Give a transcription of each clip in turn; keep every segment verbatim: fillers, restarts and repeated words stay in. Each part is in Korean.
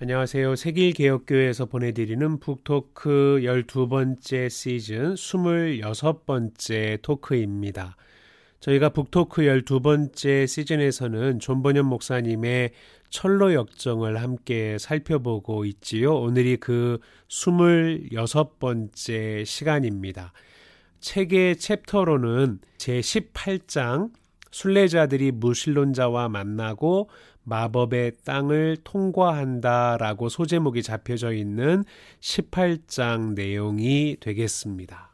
안녕하세요. 세길개혁교회에서 보내드리는 북토크 열두 번째 시즌 스물여섯 번째 토크입니다. 저희가 북토크 열두 번째 시즌에서는 존번현 목사님의 철로 역정을 함께 살펴보고 있지요. 오늘이 그 스물여섯 번째 시간입니다. 책의 챕터로는 제십팔 장 순례자들이 무신론자와 만나고 마법의 땅을 통과한다라고 소제목이 잡혀져 있는 십팔 장 내용이 되겠습니다.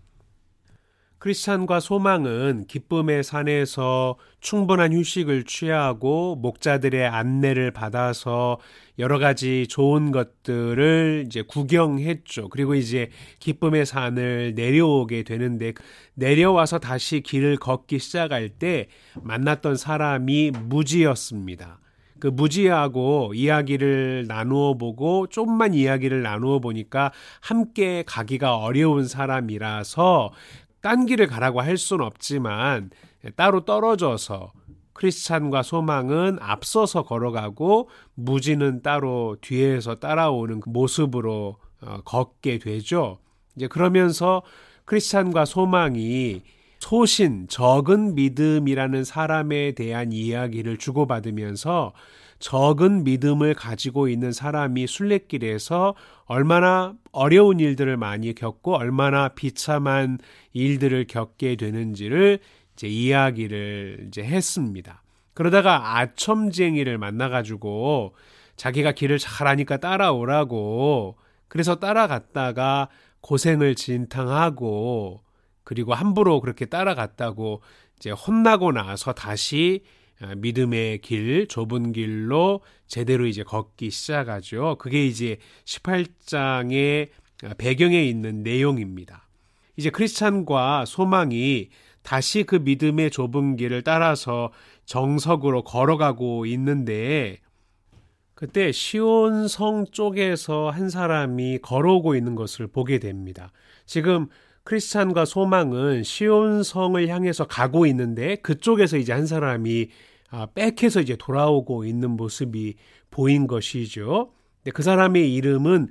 크리스찬과 소망은 기쁨의 산에서 충분한 휴식을 취하고 목자들의 안내를 받아서 여러 가지 좋은 것들을 이제 구경했죠. 그리고 이제 기쁨의 산을 내려오게 되는데 내려와서 다시 길을 걷기 시작할 때 만났던 사람이 무지였습니다. 그 무지하고 이야기를 나누어 보고 좀만 이야기를 나누어 보니까 함께 가기가 어려운 사람이라서 딴 길을 가라고 할 수는 없지만 따로 떨어져서 크리스찬과 소망은 앞서서 걸어가고 무지는 따로 뒤에서 따라오는 모습으로 어, 걷게 되죠. 이제 그러면서 크리스찬과 소망이 소신, 적은 믿음이라는 사람에 대한 이야기를 주고받으면서 적은 믿음을 가지고 있는 사람이 순례길에서 얼마나 어려운 일들을 많이 겪고 얼마나 비참한 일들을 겪게 되는지를 이제 이야기를 이제 했습니다. 그러다가 아첨쟁이를 만나가지고 자기가 길을 잘하니까 따라오라고 그래서 따라갔다가 고생을 진탕하고 그리고 함부로 그렇게 따라갔다고 이제 혼나고 나서 다시 믿음의 길, 좁은 길로 제대로 이제 걷기 시작하죠. 그게 이제 십팔 장의 배경에 있는 내용입니다. 이제 크리스찬과 소망이 다시 그 믿음의 좁은 길을 따라서 정석으로 걸어가고 있는데 그때 시온성 쪽에서 한 사람이 걸어오고 있는 것을 보게 됩니다. 지금 크리스찬과 소망은 시온성을 향해서 가고 있는데 그쪽에서 이제 한 사람이 백해서 이제 돌아오고 있는 모습이 보인 것이죠. 그 사람의 이름은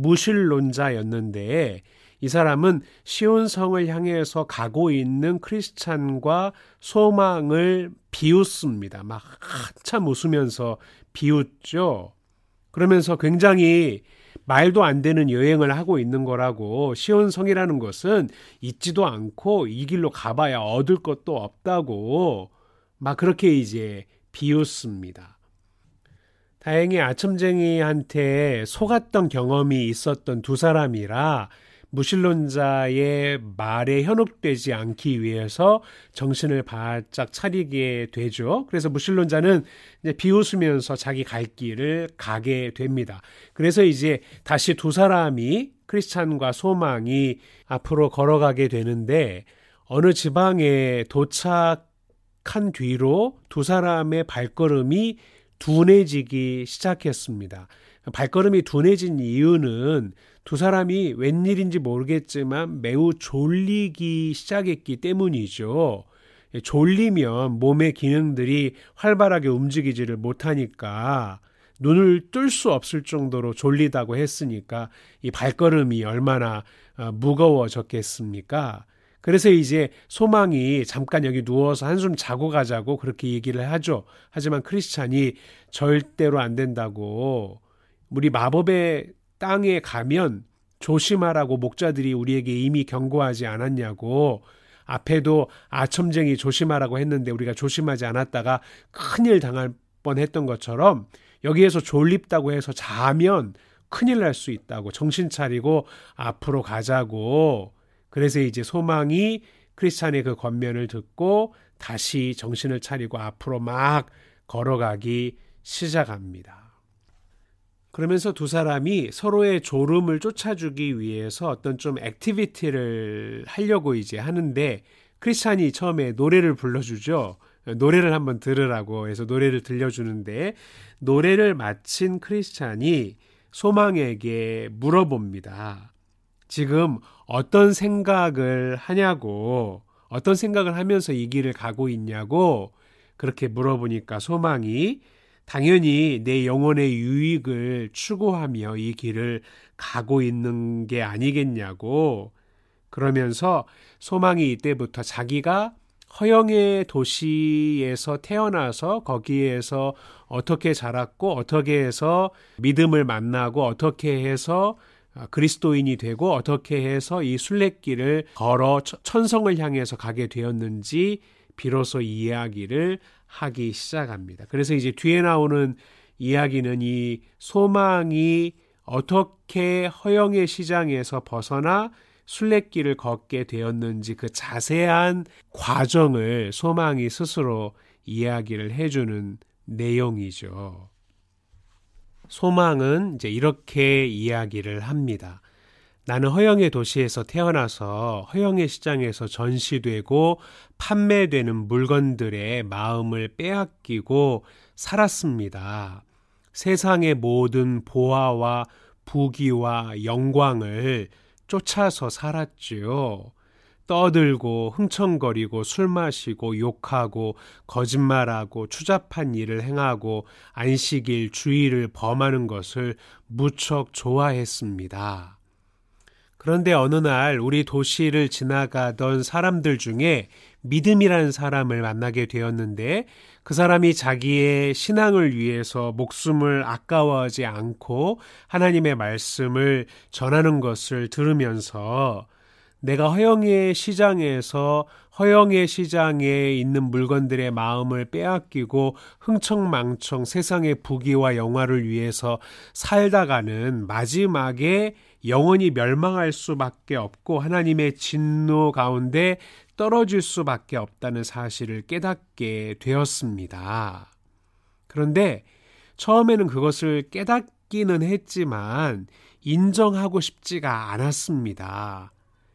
무신론자였는데 이 사람은 시온성을 향해서 가고 있는 크리스찬과 소망을 비웃습니다. 막 한참 웃으면서 비웃죠. 그러면서 굉장히 말도 안 되는 여행을 하고 있는 거라고 시온성이라는 것은 있지도 않고 이 길로 가봐야 얻을 것도 없다고 막 그렇게 이제 비웃습니다. 다행히 아첨쟁이한테 속았던 경험이 있었던 두 사람이라 무신론자의 말에 현혹되지 않기 위해서 정신을 바짝 차리게 되죠. 그래서 무신론자는 이제 비웃으면서 자기 갈 길을 가게 됩니다. 그래서 이제 다시 두 사람이 크리스찬과 소망이 앞으로 걸어가게 되는데 어느 지방에 도착한 뒤로 두 사람의 발걸음이 둔해지기 시작했습니다. 발걸음이 둔해진 이유는 두 사람이 웬일인지 모르겠지만 매우 졸리기 시작했기 때문이죠. 졸리면 몸의 기능들이 활발하게 움직이지를 못하니까 눈을 뜰 수 없을 정도로 졸리다고 했으니까 이 발걸음이 얼마나 무거워졌겠습니까? 그래서 이제 소망이 잠깐 여기 누워서 한숨 자고 가자고 그렇게 얘기를 하죠. 하지만 크리스찬이 절대로 안 된다고 우리 마법의 땅에 가면 조심하라고 목자들이 우리에게 이미 경고하지 않았냐고 앞에도 아첨쟁이 조심하라고 했는데 우리가 조심하지 않았다가 큰일 당할 뻔했던 것처럼 여기에서 졸립다고 해서 자면 큰일 날 수 있다고 정신 차리고 앞으로 가자고 그래서 이제 소망이 크리스찬의 그 권면을 듣고 다시 정신을 차리고 앞으로 막 걸어가기 시작합니다. 그러면서 두 사람이 서로의 졸음을 쫓아주기 위해서 어떤 좀 액티비티를 하려고 이제 하는데 크리스찬이 처음에 노래를 불러주죠. 노래를 한번 들으라고 해서 노래를 들려주는데 노래를 마친 크리스찬이 소망에게 물어봅니다. 지금 어떤 생각을 하냐고, 어떤 생각을 하면서 이 길을 가고 있냐고 그렇게 물어보니까 소망이 당연히 내 영혼의 유익을 추구하며 이 길을 가고 있는 게 아니겠냐고. 그러면서 소망이 이때부터 자기가 허영의 도시에서 태어나서 거기에서 어떻게 자랐고 어떻게 해서 믿음을 만나고 어떻게 해서 그리스도인이 되고 어떻게 해서 이 순례길을 걸어 천성을 향해서 가게 되었는지 비로소 이야기를 하기 시작합니다. 그래서 이제 뒤에 나오는 이야기는 이 소망이 어떻게 허영의 시장에서 벗어나 순례길을 걷게 되었는지 그 자세한 과정을 소망이 스스로 이야기를 해주는 내용이죠. 소망은 이제 이렇게 이야기를 합니다. 나는 허영의 도시에서 태어나서 허영의 시장에서 전시되고 판매되는 물건들의 마음을 빼앗기고 살았습니다. 세상의 모든 보화와 부귀와 영광을 쫓아서 살았지요. 떠들고 흥청거리고 술 마시고 욕하고 거짓말하고 추잡한 일을 행하고 안식일 주일을 범하는 것을 무척 좋아했습니다. 그런데 어느 날 우리 도시를 지나가던 사람들 중에 믿음이라는 사람을 만나게 되었는데 그 사람이 자기의 신앙을 위해서 목숨을 아까워하지 않고 하나님의 말씀을 전하는 것을 들으면서 내가 허영의 시장에서 허영의 시장에 있는 물건들의 마음을 빼앗기고 흥청망청 세상의 부귀와 영화를 위해서 살다가는 마지막에 영원히 멸망할 수밖에 없고 하나님의 진노 가운데 떨어질 수밖에 없다는 사실을 깨닫게 되었습니다. 그런데 처음에는 그것을 깨닫기는 했지만 인정하고 싶지가 않았습니다.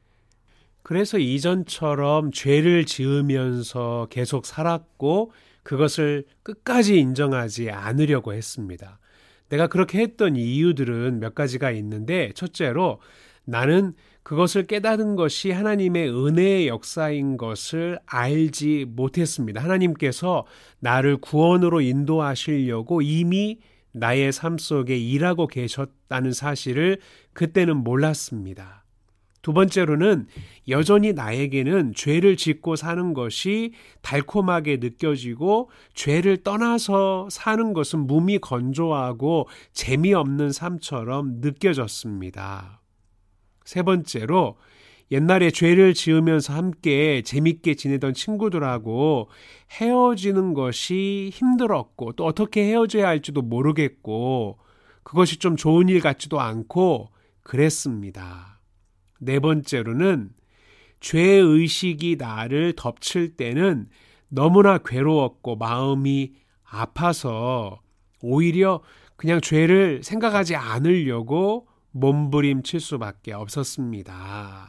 그래서 이전처럼 죄를 지으면서 계속 살았고 그것을 끝까지 인정하지 않으려고 했습니다. 내가 그렇게 했던 이유들은 몇 가지가 있는데 첫째로 나는 그것을 깨닫는 것이 하나님의 은혜의 역사인 것을 알지 못했습니다. 하나님께서 나를 구원으로 인도하시려고 이미 나의 삶 속에 일하고 계셨다는 사실을 그때는 몰랐습니다. 두 번째로는 여전히 나에게는 죄를 짓고 사는 것이 달콤하게 느껴지고 죄를 떠나서 사는 것은 몸이 건조하고 재미없는 삶처럼 느껴졌습니다. 세 번째로 옛날에 죄를 지으면서 함께 재밌게 지내던 친구들하고 헤어지는 것이 힘들었고 또 어떻게 헤어져야 할지도 모르겠고 그것이 좀 좋은 일 같지도 않고 그랬습니다. 네 번째로는 죄의식이 나를 덮칠 때는 너무나 괴로웠고 마음이 아파서 오히려 그냥 죄를 생각하지 않으려고 몸부림칠 수밖에 없었습니다.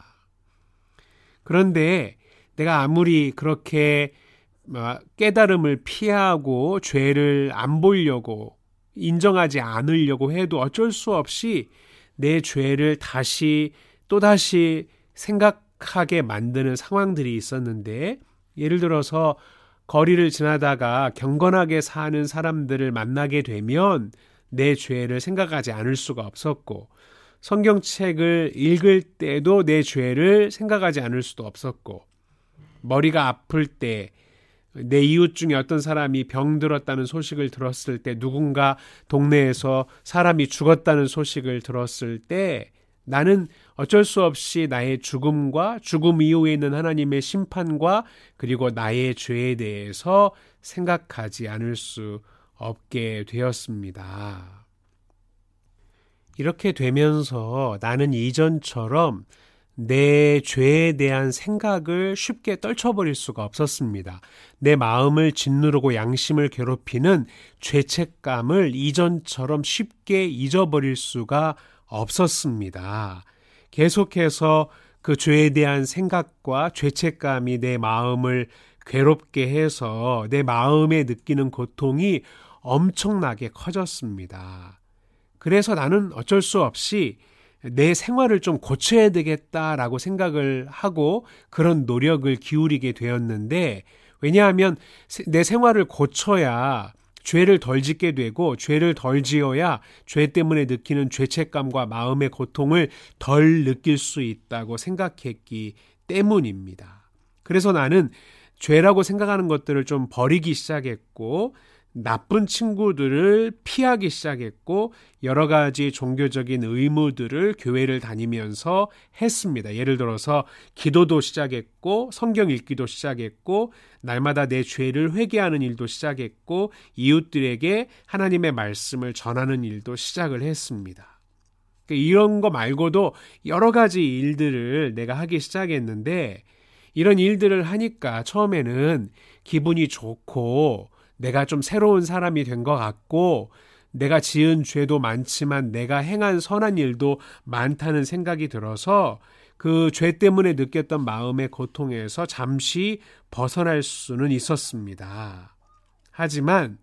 그런데 내가 아무리 그렇게 깨달음을 피하고 죄를 안 보려고 인정하지 않으려고 해도 어쩔 수 없이 내 죄를 다시 또다시 생각하게 만드는 상황들이 있었는데 예를 들어서 거리를 지나다가 경건하게 사는 사람들을 만나게 되면 내 죄를 생각하지 않을 수가 없었고 성경책을 읽을 때도 내 죄를 생각하지 않을 수도 없었고 머리가 아플 때 내 이웃 중에 어떤 사람이 병들었다는 소식을 들었을 때 누군가 동네에서 사람이 죽었다는 소식을 들었을 때 나는 어쩔 수 없이 나의 죽음과 죽음 이후에 있는 하나님의 심판과 그리고 나의 죄에 대해서 생각하지 않을 수 없게 되었습니다. 이렇게 되면서 나는 이전처럼 내 죄에 대한 생각을 쉽게 떨쳐버릴 수가 없었습니다. 내 마음을 짓누르고 양심을 괴롭히는 죄책감을 이전처럼 쉽게 잊어버릴 수가 없었습니다. 계속해서 그 죄에 대한 생각과 죄책감이 내 마음을 괴롭게 해서 내 마음에 느끼는 고통이 엄청나게 커졌습니다. 그래서 나는 어쩔 수 없이 내 생활을 좀 고쳐야 되겠다라고 생각을 하고 그런 노력을 기울이게 되었는데 왜냐하면 내 생활을 고쳐야 죄를 덜 짓게 되고 죄를 덜 지어야 죄 때문에 느끼는 죄책감과 마음의 고통을 덜 느낄 수 있다고 생각했기 때문입니다. 그래서 나는 죄라고 생각하는 것들을 좀 버리기 시작했고 나쁜 친구들을 피하기 시작했고 여러 가지 종교적인 의무들을 교회를 다니면서 했습니다. 예를 들어서 기도도 시작했고 성경 읽기도 시작했고 날마다 내 죄를 회개하는 일도 시작했고 이웃들에게 하나님의 말씀을 전하는 일도 시작을 했습니다. 이런 거 말고도 여러 가지 일들을 내가 하기 시작했는데 이런 일들을 하니까 처음에는 기분이 좋고 내가 좀 새로운 사람이 된 것 같고 내가 지은 죄도 많지만 내가 행한 선한 일도 많다는 생각이 들어서 그 죄 때문에 느꼈던 마음의 고통에서 잠시 벗어날 수는 있었습니다. 하지만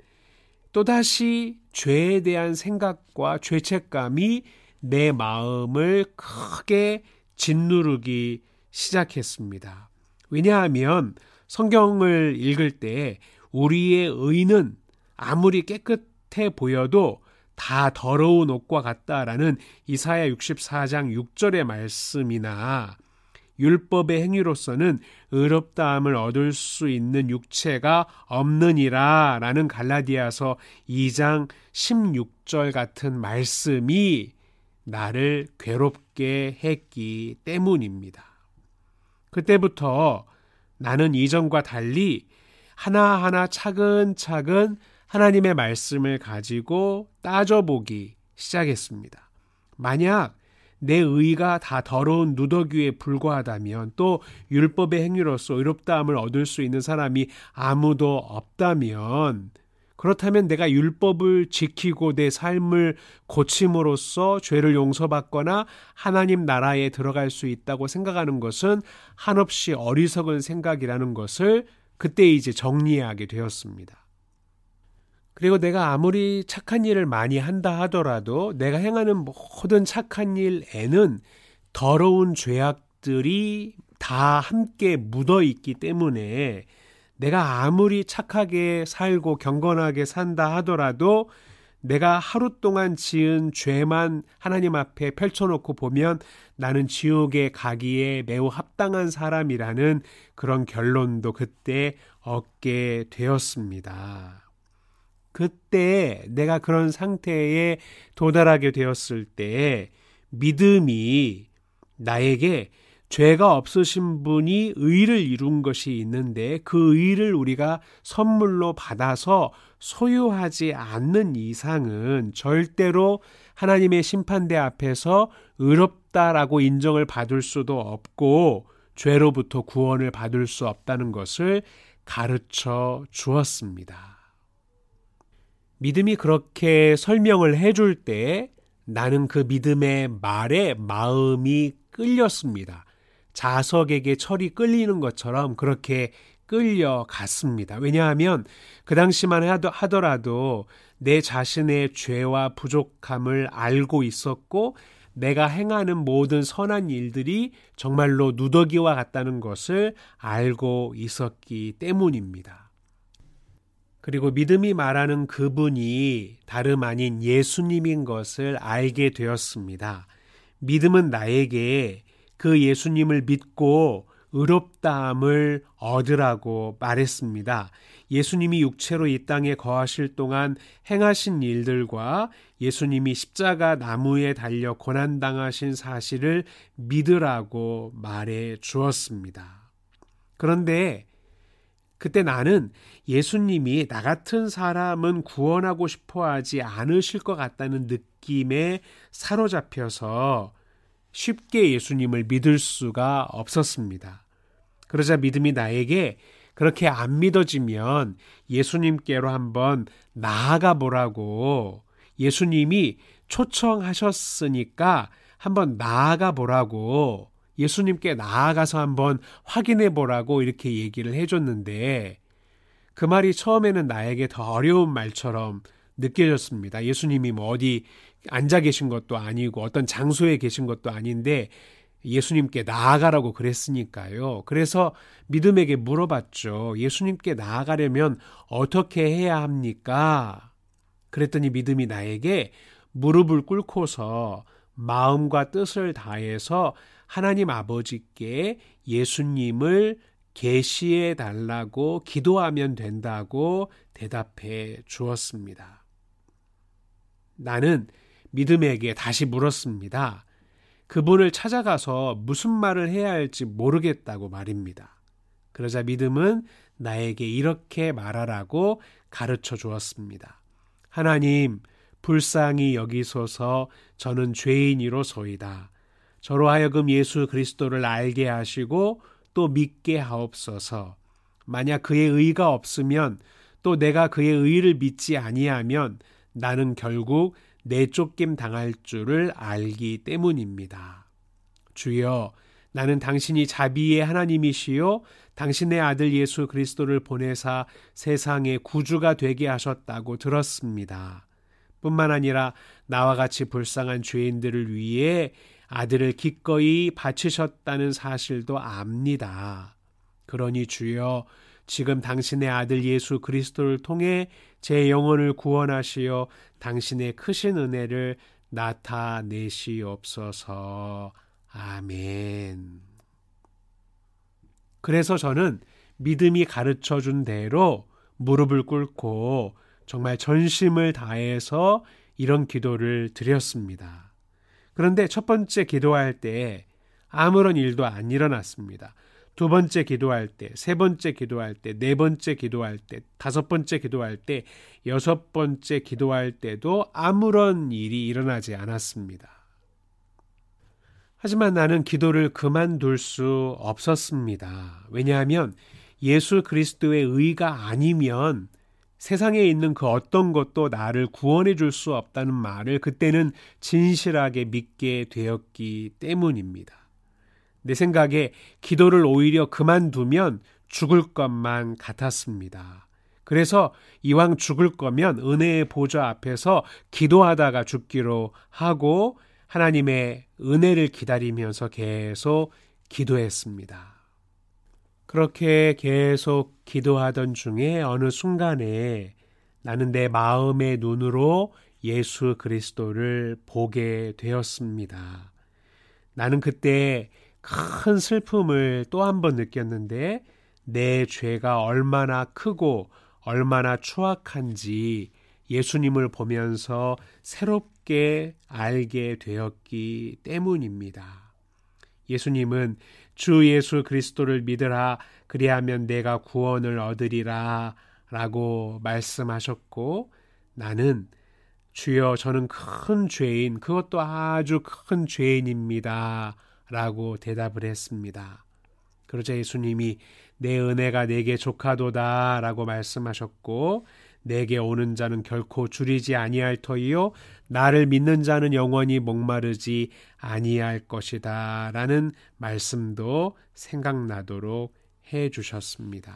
또다시 죄에 대한 생각과 죄책감이 내 마음을 크게 짓누르기 시작했습니다. 왜냐하면 성경을 읽을 때 우리의 의는 아무리 깨끗해 보여도 다 더러운 옷과 같다라는 이사야 육십사 장 육 절의 말씀이나 율법의 행위로서는 의롭다함을 얻을 수 있는 육체가 없느니라 라는 갈라디아서 이 장 십육 절 같은 말씀이 나를 괴롭게 했기 때문입니다. 그때부터 나는 이전과 달리 하나하나 차근차근 하나님의 말씀을 가지고 따져보기 시작했습니다. 만약 내 의가 다 더러운 누더기에 불과하다면 또 율법의 행위로서 의롭다함을 얻을 수 있는 사람이 아무도 없다면 그렇다면 내가 율법을 지키고 내 삶을 고침으로써 죄를 용서받거나 하나님 나라에 들어갈 수 있다고 생각하는 것은 한없이 어리석은 생각이라는 것을 그때 이제 정리하게 되었습니다. 그리고 내가 아무리 착한 일을 많이 한다 하더라도 내가 행하는 모든 착한 일에는 더러운 죄악들이 다 함께 묻어 있기 때문에 내가 아무리 착하게 살고 경건하게 산다 하더라도 내가 하루 동안 지은 죄만 하나님 앞에 펼쳐놓고 보면 나는 지옥에 가기에 매우 합당한 사람이라는 그런 결론도 그때 얻게 되었습니다. 그때 내가 그런 상태에 도달하게 되었을 때 믿음이 나에게 죄가 없으신 분이 의를 이룬 것이 있는데 그 의를 우리가 선물로 받아서 소유하지 않는 이상은 절대로 하나님의 심판대 앞에서 의롭다라고 인정을 받을 수도 없고 죄로부터 구원을 받을 수 없다는 것을 가르쳐 주었습니다. 믿음이 그렇게 설명을 해줄 때 나는 그 믿음의 말에 마음이 끌렸습니다. 자석에게 철이 끌리는 것처럼 그렇게 끌려갔습니다. 왜냐하면 그 당시만 하더라도 내 자신의 죄와 부족함을 알고 있었고 내가 행하는 모든 선한 일들이 정말로 누더기와 같다는 것을 알고 있었기 때문입니다. 그리고 믿음이 말하는 그분이 다름 아닌 예수님인 것을 알게 되었습니다. 믿음은 나에게 그 예수님을 믿고 의롭다함을 얻으라고 말했습니다. 예수님이 육체로 이 땅에 거하실 동안 행하신 일들과 예수님이 십자가 나무에 달려 고난당하신 사실을 믿으라고 말해 주었습니다. 그런데 그때 나는 예수님이 나 같은 사람은 구원하고 싶어 하지 않으실 것 같다는 느낌에 사로잡혀서 쉽게 예수님을 믿을 수가 없었습니다. 그러자 믿음이 나에게 그렇게 안 믿어지면 예수님께로 한번 나아가 보라고, 예수님이 초청하셨으니까 한번 나아가 보라고, 예수님께 나아가서 한번 확인해 보라고 이렇게 얘기를 해줬는데 그 말이 처음에는 나에게 더 어려운 말처럼 느껴졌습니다. 예수님이 뭐 어디 앉아 계신 것도 아니고 어떤 장소에 계신 것도 아닌데 예수님께 나아가라고 그랬으니까요. 그래서 믿음에게 물어봤죠. 예수님께 나아가려면 어떻게 해야 합니까? 그랬더니 믿음이 나에게 무릎을 꿇고서 마음과 뜻을 다해서 하나님 아버지께 예수님을 계시해 달라고 기도하면 된다고 대답해 주었습니다. 나는 믿음에게 다시 물었습니다. 그분을 찾아가서 무슨 말을 해야 할지 모르겠다고 말입니다. 그러자 믿음은 나에게 이렇게 말하라고 가르쳐 주었습니다. 하나님, 불쌍히 여기소서. 저는 죄인이로소이다. 저로 하여금 예수 그리스도를 알게 하시고 또 믿게 하옵소서. 만약 그의 의가 없으면, 또 내가 그의 의를 믿지 아니하면 나는 결국 내쫓김 당할 줄을 알기 때문입니다. 주여, 나는 당신이 자비의 하나님이시요 당신의 아들 예수 그리스도를 보내사 세상의 구주가 되게 하셨다고 들었습니다. 뿐만 아니라 나와 같이 불쌍한 죄인들을 위해 아들을 기꺼이 바치셨다는 사실도 압니다. 그러니 주여, 지금 당신의 아들 예수 그리스도를 통해 제 영혼을 구원하시어 당신의 크신 은혜를 나타내시옵소서. 아멘. 그래서 저는 믿음이 가르쳐준 대로 무릎을 꿇고 정말 전심을 다해서 이런 기도를 드렸습니다. 그런데 첫 번째 기도할 때 아무런 일도 안 일어났습니다. 두 번째 기도할 때, 세 번째 기도할 때, 네 번째 기도할 때, 다섯 번째 기도할 때, 여섯 번째 기도할 때도 아무런 일이 일어나지 않았습니다. 하지만 나는 기도를 그만둘 수 없었습니다. 왜냐하면 예수 그리스도의 의가 아니면 세상에 있는 그 어떤 것도 나를 구원해 줄 수 없다는 말을 그때는 진실하게 믿게 되었기 때문입니다. 내 생각에 기도를 오히려 그만두면 죽을 것만 같았습니다. 그래서 이왕 죽을 거면 은혜의 보좌 앞에서 기도하다가 죽기로 하고 하나님의 은혜를 기다리면서 계속 기도했습니다. 그렇게 계속 기도하던 중에 어느 순간에 나는 내 마음의 눈으로 예수 그리스도를 보게 되었습니다. 나는 그때 큰 슬픔을 또 한 번 느꼈는데 내 죄가 얼마나 크고 얼마나 추악한지 예수님을 보면서 새롭게 알게 되었기 때문입니다. 예수님은 주 예수 그리스도를 믿으라, 그리하면 내가 구원을 얻으리라 라고 말씀하셨고, 나는 주여 저는 큰 죄인, 그것도 아주 큰 죄인입니다 라고 대답을 했습니다. 그러자 예수님이 내 은혜가 내게 족하도다 라고 말씀하셨고, 내게 오는 자는 결코 줄이지 아니할 터이요 나를 믿는 자는 영원히 목마르지 아니할 것이다 라는 말씀도 생각나도록 해 주셨습니다.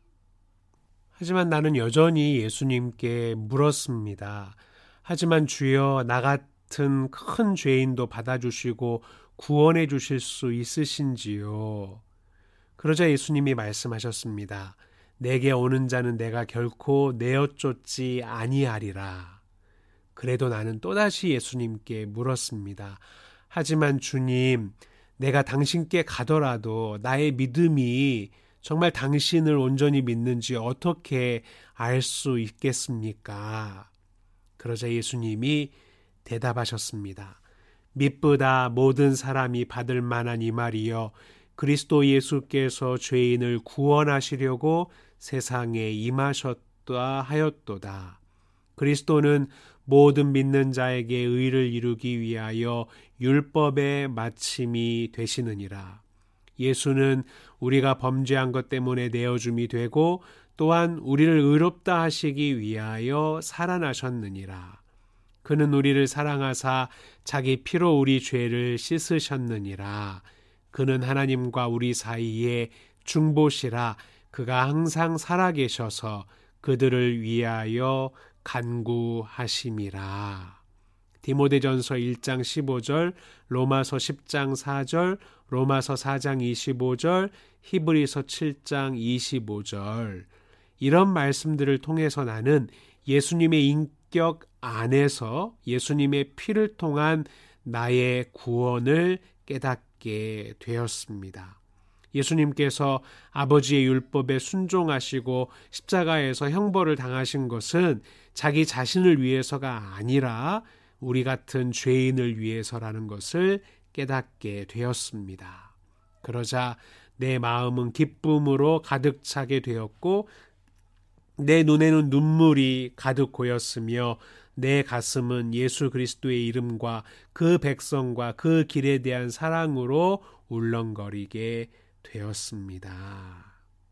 하지만 나는 여전히 예수님께 물었습니다. 하지만 주여, 나 같은 큰 죄인도 받아주시고 구원해 주실 수 있으신지요? 그러자 예수님이 말씀하셨습니다. 내게 오는 자는 내가 결코 내어쫓지 아니하리라. 그래도 나는 또다시 예수님께 물었습니다. 하지만 주님, 내가 당신께 가더라도 나의 믿음이 정말 당신을 온전히 믿는지 어떻게 알 수 있겠습니까? 그러자 예수님이 대답하셨습니다. 믿보다 모든 사람이 받을 만한 이 말이여, 그리스도 예수께서 죄인을 구원하시려고 세상에 임하셨다 하였도다. 그리스도는 모든 믿는 자에게 의를 이루기 위하여 율법의 마침이 되시느니라. 예수는 우리가 범죄한 것 때문에 내어줌이 되고 또한 우리를 의롭다 하시기 위하여 살아나셨느니라. 그는 우리를 사랑하사 자기 피로 우리 죄를 씻으셨느니라. 그는 하나님과 우리 사이에 중보시라. 그가 항상 살아계셔서 그들을 위하여 간구하심이라. 디모데전서 일 장 십오 절, 로마서 십 장 사 절, 로마서 사 장 이십오 절, 히브리서 칠 장 이십오 절. 이런 말씀들을 통해서 나는 예수님의 인격 안에서 예수님의 피를 통한 나의 구원을 깨닫게 되었습니다. 예수님께서 아버지의 율법에 순종하시고 십자가에서 형벌을 당하신 것은 자기 자신을 위해서가 아니라 우리 같은 죄인을 위해서라는 것을 깨닫게 되었습니다. 그러자 내 마음은 기쁨으로 가득 차게 되었고 내 눈에는 눈물이 가득 고였으며 내 가슴은 예수 그리스도의 이름과 그 백성과 그 길에 대한 사랑으로 울렁거리게 되었습니다.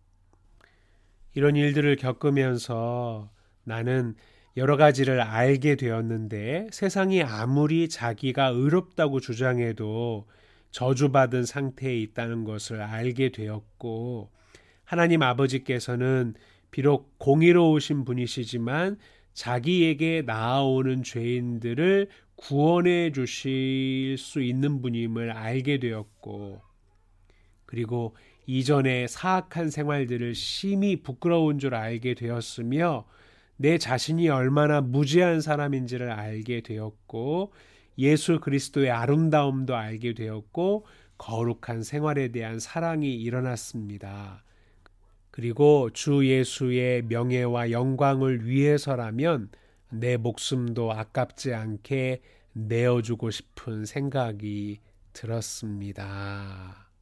이런 일들을 겪으면서 나는 여러 가지를 알게 되었는데 세상이 아무리 자기가 의롭다고 주장해도 저주받은 상태에 있다는 것을 알게 되었고 하나님 아버지께서는 비록 공의로우신 분이시지만 자기에게 나아오는 죄인들을 구원해 주실 수 있는 분임을 알게 되었고 그리고 이전의 사악한 생활들을 심히 부끄러운 줄 알게 되었으며 내 자신이 얼마나 무지한 사람인지를 알게 되었고 예수 그리스도의 아름다움도 알게 되었고 거룩한 생활에 대한 사랑이 일어났습니다. 그리고 주 예수의 명예와 영광을 위해서라면 내 목숨도 아깝지 않게 내어주고 싶은 생각이 들었습니다.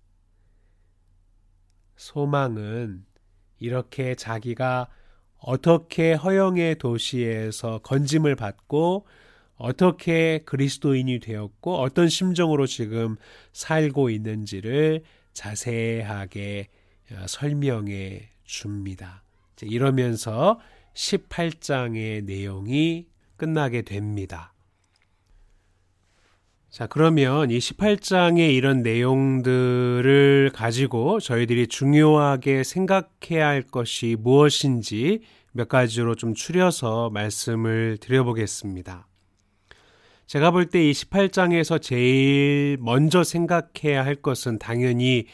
소망은 이렇게 자기가 어떻게 허영의 도시에서 건짐을 받고 어떻게 그리스도인이 되었고 어떤 심정으로 지금 살고 있는지를 자세하게 설명해 줍니다. 이러면서 십팔 장의 내용이 끝나게 됩니다. 자, 그러면 이 십팔 장의 이런 내용들을 가지고 저희들이 중요하게 생각해야 할 것이 무엇인지 몇 가지로 좀 추려서 말씀을 드려보겠습니다. 제가 볼 때 이 십팔 장에서 제일 먼저 생각해야 할 것은 당연히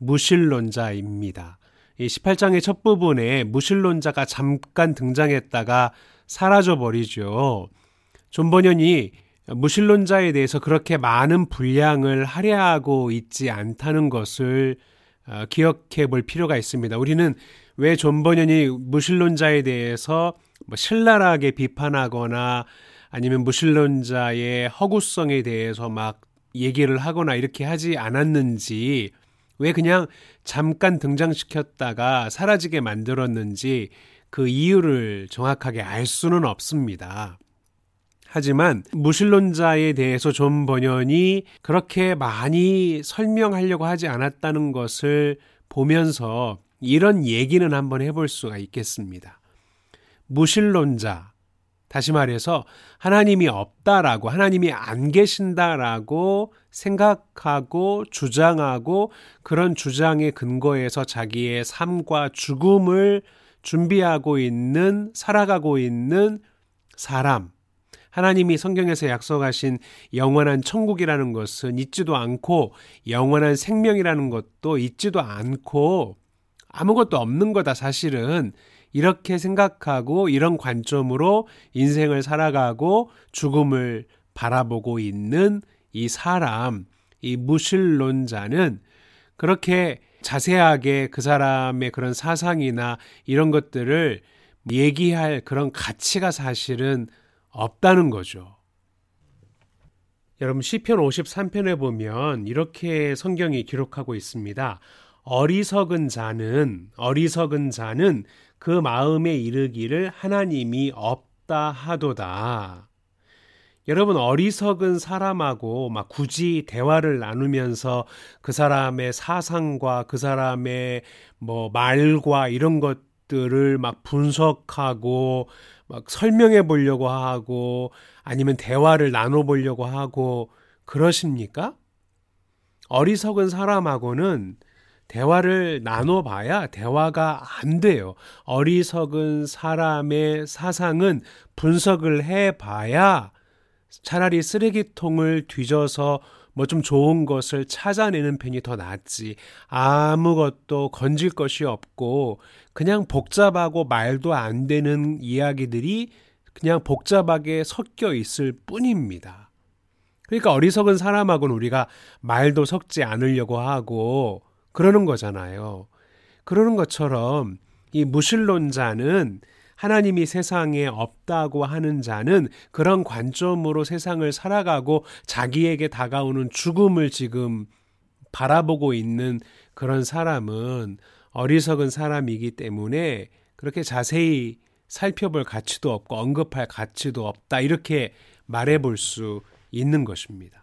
무신론자입니다. 이 십팔 장의 첫 부분에 무신론자가 잠깐 등장했다가 사라져버리죠. 존 버년이 무신론자에 대해서 그렇게 많은 분량을 할애하고 있지 않다는 것을 기억해 볼 필요가 있습니다. 우리는 왜 존 버년이 무신론자에 대해서 뭐 신랄하게 비판하거나 아니면 무신론자의 허구성에 대해서 막 얘기를 하거나 이렇게 하지 않았는지, 왜 그냥 잠깐 등장시켰다가 사라지게 만들었는지 그 이유를 정확하게 알 수는 없습니다. 하지만 무신론자에 대해서 존 버년이 그렇게 많이 설명하려고 하지 않았다는 것을 보면서 이런 얘기는 한번 해볼 수가 있겠습니다. 무신론자, 다시 말해서 하나님이 없다라고, 하나님이 안 계신다라고 생각하고 주장하고 그런 주장의 근거에서 자기의 삶과 죽음을 준비하고 있는, 살아가고 있는 사람, 하나님이 성경에서 약속하신 영원한 천국이라는 것은 있지도 않고 영원한 생명이라는 것도 있지도 않고 아무것도 없는 거다 사실은, 이렇게 생각하고 이런 관점으로 인생을 살아가고 죽음을 바라보고 있는 이 사람, 이 무신론자는 그렇게 자세하게 그 사람의 그런 사상이나 이런 것들을 얘기할 그런 가치가 사실은 없다는 거죠. 여러분, 시편 오십삼 편에 보면 이렇게 성경이 기록하고 있습니다. 어리석은 자는 어리석은 자는 그 마음에 이르기를 하나님이 없다 하도다. 여러분, 어리석은 사람하고 막 굳이 대화를 나누면서 그 사람의 사상과 그 사람의 뭐 말과 이런 것들을 막 분석하고 막 설명해 보려고 하고 아니면 대화를 나눠 보려고 하고 그러십니까? 어리석은 사람하고는 대화를 나눠봐야 대화가 안 돼요. 어리석은 사람의 사상은 분석을 해봐야 차라리 쓰레기통을 뒤져서 뭐 좀 좋은 것을 찾아내는 편이 더 낫지. 아무것도 건질 것이 없고 그냥 복잡하고 말도 안 되는 이야기들이 그냥 복잡하게 섞여 있을 뿐입니다. 그러니까 어리석은 사람하고는 우리가 말도 섞지 않으려고 하고 그러는 거잖아요. 그러는 것처럼 이 무신론자는 하나님이 세상에 없다고 하는 자는 그런 관점으로 세상을 살아가고 자기에게 다가오는 죽음을 지금 바라보고 있는 그런 사람은 어리석은 사람이기 때문에 그렇게 자세히 살펴볼 가치도 없고 언급할 가치도 없다 이렇게 말해볼 수 있는 것입니다.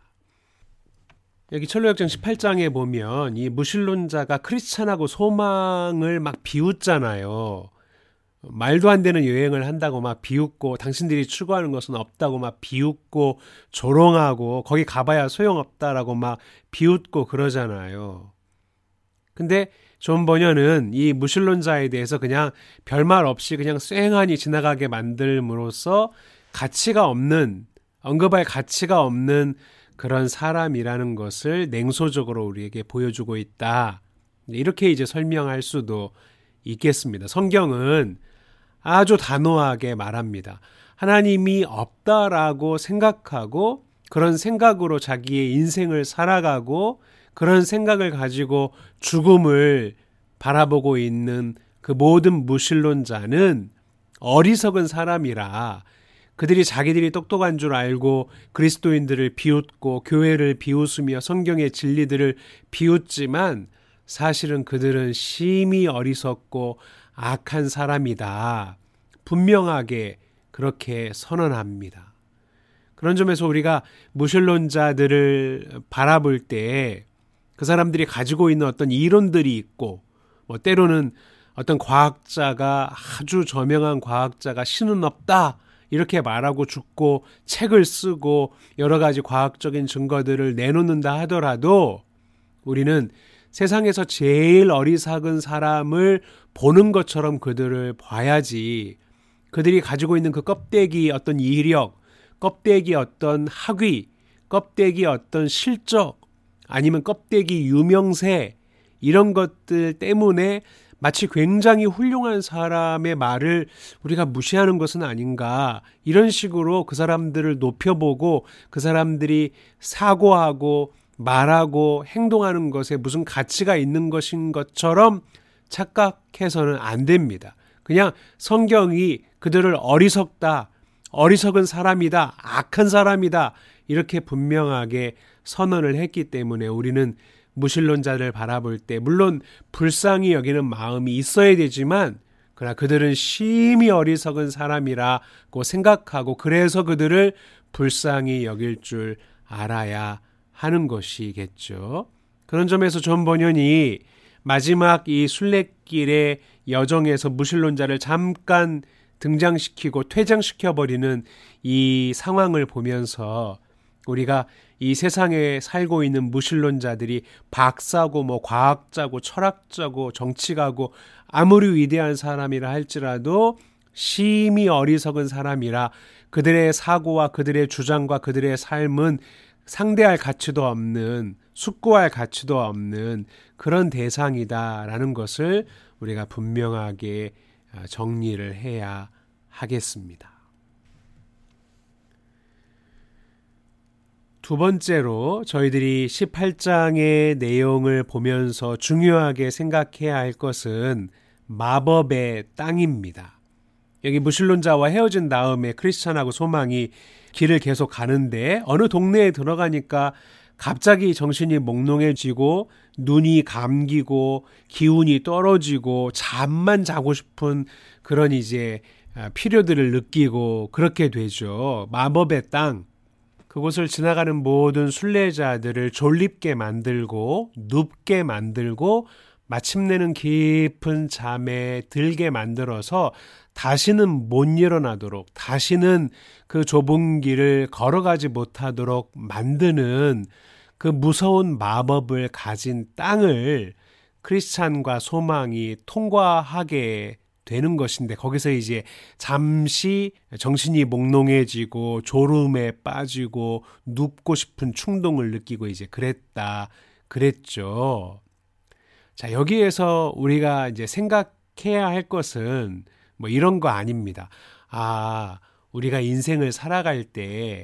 여기 철로역정 십팔 장에 보면 이 무신론자가 크리스찬하고 소망을 막 비웃잖아요. 말도 안 되는 여행을 한다고 막 비웃고 당신들이 추구하는 것은 없다고 막 비웃고 조롱하고 거기 가봐야 소용없다라고 막 비웃고 그러잖아요. 근데 존 버녀는 이 무신론자에 대해서 그냥 별말 없이 그냥 쌩하니 지나가게 만들므로써 가치가 없는, 언급할 가치가 없는 그런 사람이라는 것을 냉소적으로 우리에게 보여주고 있다. 이렇게 이제 설명할 수도 있겠습니다. 성경은 아주 단호하게 말합니다. 하나님이 없다라고 생각하고 그런 생각으로 자기의 인생을 살아가고 그런 생각을 가지고 죽음을 바라보고 있는 그 모든 무신론자는 어리석은 사람이라 그들이 자기들이 똑똑한 줄 알고 그리스도인들을 비웃고 교회를 비웃으며 성경의 진리들을 비웃지만 사실은 그들은 심히 어리석고 악한 사람이다. 분명하게 그렇게 선언합니다. 그런 점에서 우리가 무신론자들을 바라볼 때 그 사람들이 가지고 있는 어떤 이론들이 있고 뭐 때로는 어떤 과학자가 아주 저명한 과학자가 신은 없다 이렇게 말하고 죽고 책을 쓰고 여러 가지 과학적인 증거들을 내놓는다 하더라도 우리는 세상에서 제일 어리석은 사람을 보는 것처럼 그들을 봐야지 그들이 가지고 있는 그 껍데기 어떤 이력, 껍데기 어떤 학위, 껍데기 어떤 실적 아니면 껍데기 유명세 이런 것들 때문에 마치 굉장히 훌륭한 사람의 말을 우리가 무시하는 것은 아닌가 이런 식으로 그 사람들을 높여보고 그 사람들이 사고하고 말하고 행동하는 것에 무슨 가치가 있는 것인 것처럼 착각해서는 안 됩니다. 그냥 성경이 그들을 어리석다, 어리석은 사람이다, 악한 사람이다 이렇게 분명하게 선언을 했기 때문에 우리는 무신론자를 바라볼 때 물론 불쌍히 여기는 마음이 있어야 되지만 그러나 그들은 심히 어리석은 사람이라고 생각하고 그래서 그들을 불쌍히 여길 줄 알아야 하는 것이겠죠. 그런 점에서 존 버년이 마지막 이 순례길의 여정에서 무신론자를 잠깐 등장시키고 퇴장시켜버리는 이 상황을 보면서 우리가 이 세상에 살고 있는 무신론자들이 박사고 뭐 과학자고 철학자고 정치가고 아무리 위대한 사람이라 할지라도 심히 어리석은 사람이라 그들의 사고와 그들의 주장과 그들의 삶은 상대할 가치도 없는 숙고할 가치도 없는 그런 대상이다라는 것을 우리가 분명하게 정리를 해야 하겠습니다. 두 번째로 저희들이 십팔 장의 내용을 보면서 중요하게 생각해야 할 것은 마법의 땅입니다. 여기 무신론자와 헤어진 다음에 크리스찬하고 소망이 길을 계속 가는데 어느 동네에 들어가니까 갑자기 정신이 몽롱해지고 눈이 감기고 기운이 떨어지고 잠만 자고 싶은 그런 이제 필요들을 느끼고 그렇게 되죠. 마법의 땅. 그곳을 지나가는 모든 순례자들을 졸립게 만들고 눕게 만들고 마침내는 깊은 잠에 들게 만들어서 다시는 못 일어나도록 다시는 그 좁은 길을 걸어가지 못하도록 만드는 그 무서운 마법을 가진 땅을 크리스찬과 소망이 통과하게 되는 것인데 거기서 이제 잠시 정신이 몽롱해지고 졸음에 빠지고 눕고 싶은 충동을 느끼고 이제 그랬다 그랬죠. 자, 여기에서 우리가 이제 생각해야 할 것은 뭐 이런 거 아닙니다. 아, 우리가 인생을 살아갈 때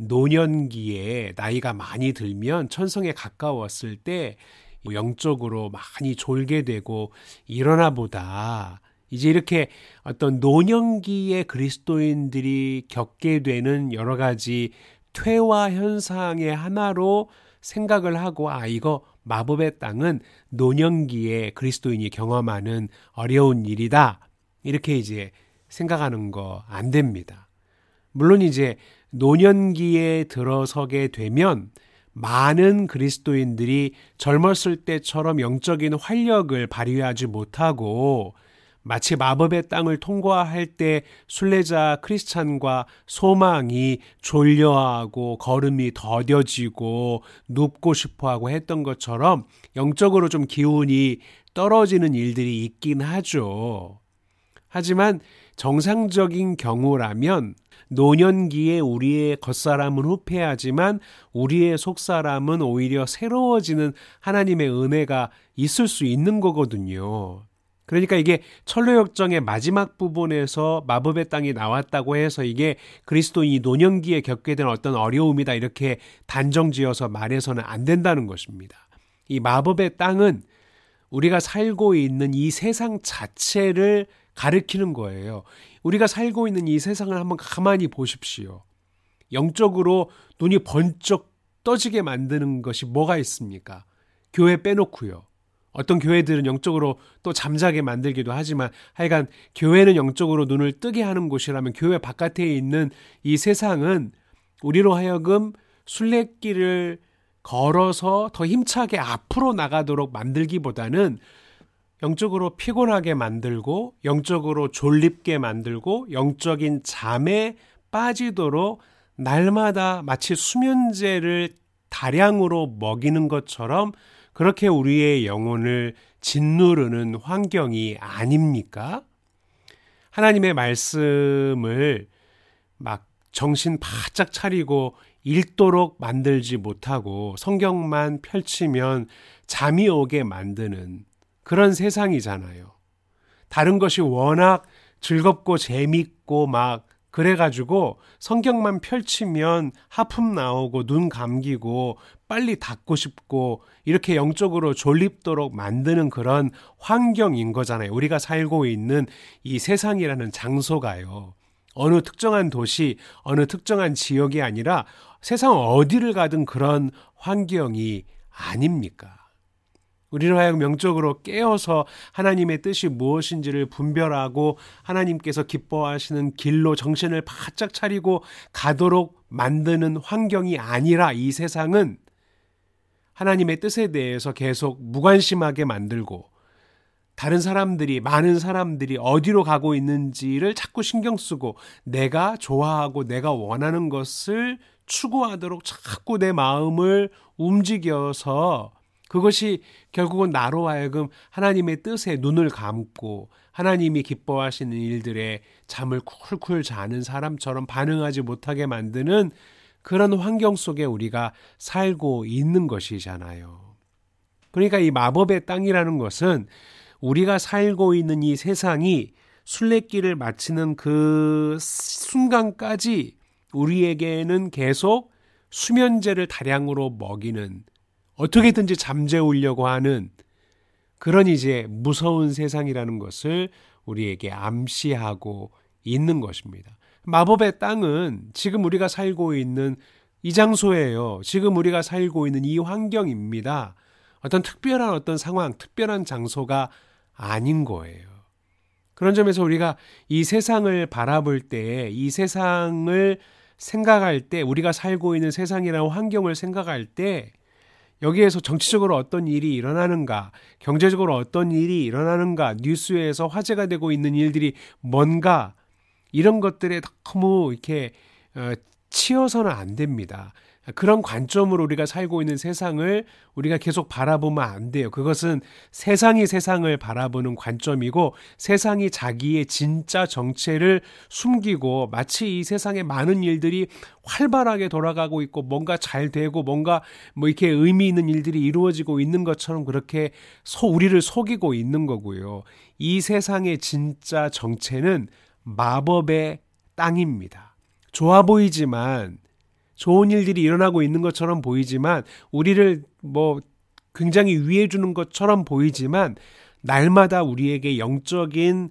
노년기에 나이가 많이 들면 천성에 가까웠을 때 영적으로 많이 졸게 되고 이러나 보다. 이제 이렇게 어떤 노년기의 그리스도인들이 겪게 되는 여러 가지 퇴화 현상의 하나로 생각을 하고, 아, 이거 마법의 땅은 노년기에 그리스도인이 경험하는 어려운 일이다. 이렇게 이제 생각하는 거 안 됩니다. 물론 이제 노년기에 들어서게 되면 많은 그리스도인들이 젊었을 때처럼 영적인 활력을 발휘하지 못하고 마치 마법의 땅을 통과할 때 순례자 크리스찬과 소망이 졸려하고 걸음이 더뎌지고 눕고 싶어하고 했던 것처럼 영적으로 좀 기운이 떨어지는 일들이 있긴 하죠. 하지만 정상적인 경우라면 노년기에 우리의 겉사람은 후패하지만 우리의 속사람은 오히려 새로워지는 하나님의 은혜가 있을 수 있는 거거든요. 그러니까 이게 철로역정의 마지막 부분에서 마법의 땅이 나왔다고 해서 이게 그리스도인이 노년기에 겪게 된 어떤 어려움이다 이렇게 단정지어서 말해서는 안 된다는 것입니다. 이 마법의 땅은 우리가 살고 있는 이 세상 자체를 가리키는 거예요. 우리가 살고 있는 이 세상을 한번 가만히 보십시오. 영적으로 눈이 번쩍 떠지게 만드는 것이 뭐가 있습니까? 교회 빼놓고요. 어떤 교회들은 영적으로 또 잠자게 만들기도 하지만 하여간 교회는 영적으로 눈을 뜨게 하는 곳이라면 교회 바깥에 있는 이 세상은 우리로 하여금 순례길을 걸어서 더 힘차게 앞으로 나가도록 만들기보다는 영적으로 피곤하게 만들고 영적으로 졸립게 만들고 영적인 잠에 빠지도록 날마다 마치 수면제를 다량으로 먹이는 것처럼 그렇게 우리의 영혼을 짓누르는 환경이 아닙니까? 하나님의 말씀을 막 정신 바짝 차리고 읽도록 만들지 못하고 성경만 펼치면 잠이 오게 만드는 그런 세상이잖아요. 다른 것이 워낙 즐겁고 재밌고 막 그래가지고 성경만 펼치면 하품 나오고 눈 감기고 빨리 닫고 싶고 이렇게 영적으로 졸립도록 만드는 그런 환경인 거잖아요. 우리가 살고 있는 이 세상이라는 장소가요. 어느 특정한 도시, 어느 특정한 지역이 아니라 세상 어디를 가든 그런 환경이 아닙니까? 우리를 하여금 영적으로 깨어서 하나님의 뜻이 무엇인지를 분별하고 하나님께서 기뻐하시는 길로 정신을 바짝 차리고 가도록 만드는 환경이 아니라 이 세상은 하나님의 뜻에 대해서 계속 무관심하게 만들고 다른 사람들이, 많은 사람들이 어디로 가고 있는지를 자꾸 신경 쓰고 내가 좋아하고 내가 원하는 것을 추구하도록 자꾸 내 마음을 움직여서 그것이 결국은 나로 하여금 하나님의 뜻에 눈을 감고 하나님이 기뻐하시는 일들에 잠을 쿨쿨 자는 사람처럼 반응하지 못하게 만드는 그런 환경 속에 우리가 살고 있는 것이잖아요. 그러니까 이 마법의 땅이라는 것은 우리가 살고 있는 이 세상이 순례길을 마치는 그 순간까지 우리에게는 계속 수면제를 다량으로 먹이는 어떻게든지 잠재우려고 하는 그런 이제 무서운 세상이라는 것을 우리에게 암시하고 있는 것입니다. 마법의 땅은 지금 우리가 살고 있는 이 장소예요. 지금 우리가 살고 있는 이 환경입니다. 어떤 특별한 어떤 상황, 특별한 장소가 아닌 거예요. 그런 점에서 우리가 이 세상을 바라볼 때, 이 세상을 생각할 때, 우리가 살고 있는 세상이라는 환경을 생각할 때 여기에서 정치적으로 어떤 일이 일어나는가, 경제적으로 어떤 일이 일어나는가, 뉴스에서 화제가 되고 있는 일들이 뭔가 이런 것들에 너무 이렇게 어, 치여서는 안 됩니다. 그런 관점으로 우리가 살고 있는 세상을 우리가 계속 바라보면 안 돼요. 그것은 세상이 세상을 바라보는 관점이고 세상이 자기의 진짜 정체를 숨기고 마치 이 세상에 많은 일들이 활발하게 돌아가고 있고 뭔가 잘 되고 뭔가 뭐 이렇게 의미 있는 일들이 이루어지고 있는 것처럼 그렇게 소, 우리를 속이고 있는 거고요. 이 세상의 진짜 정체는 마법의 땅입니다. 좋아 보이지만 좋은 일들이 일어나고 있는 것처럼 보이지만 우리를 뭐 굉장히 위해 주는 것처럼 보이지만 날마다 우리에게 영적인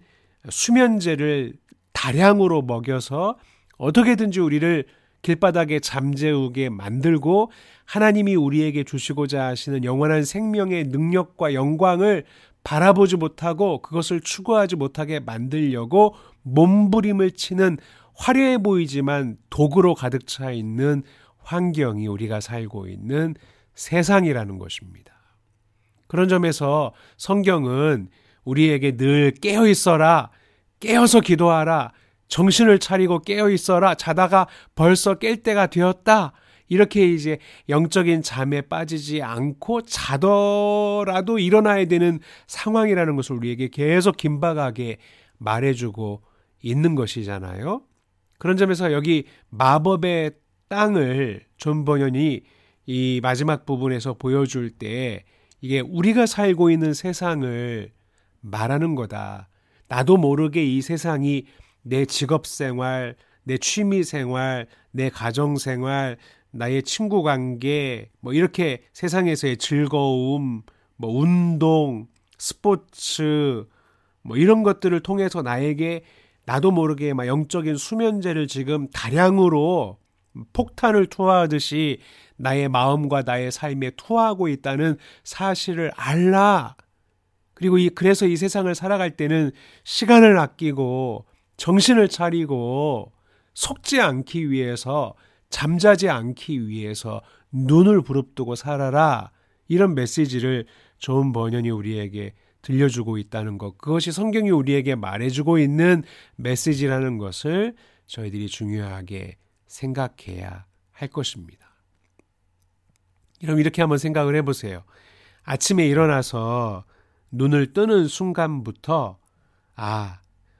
수면제를 다량으로 먹여서 어떻게든지 우리를 길바닥에 잠재우게 만들고 하나님이 우리에게 주시고자 하시는 영원한 생명의 능력과 영광을 바라보지 못하고 그것을 추구하지 못하게 만들려고 몸부림을 치는 화려해 보이지만 독으로 가득 차 있는 환경이 우리가 살고 있는 세상이라는 것입니다. 그런 점에서 성경은 우리에게 늘 깨어 있어라, 깨어서 기도하라, 정신을 차리고 깨어 있어라, 자다가 벌써 깰 때가 되었다. 이렇게 이제 영적인 잠에 빠지지 않고 자더라도 일어나야 되는 상황이라는 것을 우리에게 계속 긴박하게 말해주고 있는 것이잖아요. 그런 점에서 여기 마법의 땅을 존 번연이 이 마지막 부분에서 보여줄 때 이게 우리가 살고 있는 세상을 말하는 거다. 나도 모르게 이 세상이 내 직업생활, 내 취미생활, 내 가정생활, 나의 친구관계, 뭐 이렇게 세상에서의 즐거움, 뭐 운동, 스포츠, 뭐 이런 것들을 통해서 나에게 나도 모르게 막 영적인 수면제를 지금 다량으로 폭탄을 투하하듯이 나의 마음과 나의 삶에 투하하고 있다는 사실을 알라. 그리고 이, 그래서 이 세상을 살아갈 때는 시간을 아끼고 정신을 차리고 속지 않기 위해서 잠자지 않기 위해서 눈을 부릅뜨고 살아라. 이런 메시지를 존 번연이 우리에게 들려주고 있다는 것, 그것이 성경이 우리에게 말해주고 있는 메시지라는 것을 저희들이 중요하게 생각해야 할 것입니다. 그럼 이렇게 한번 생각을 해보세요. 아침에 일어나서 눈을 뜨는 순간부터 아,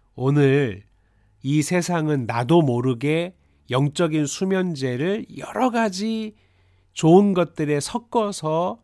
오늘 이 세상은 나도 모르게 영적인 수면제를 여러 가지 좋은 것들에 섞어서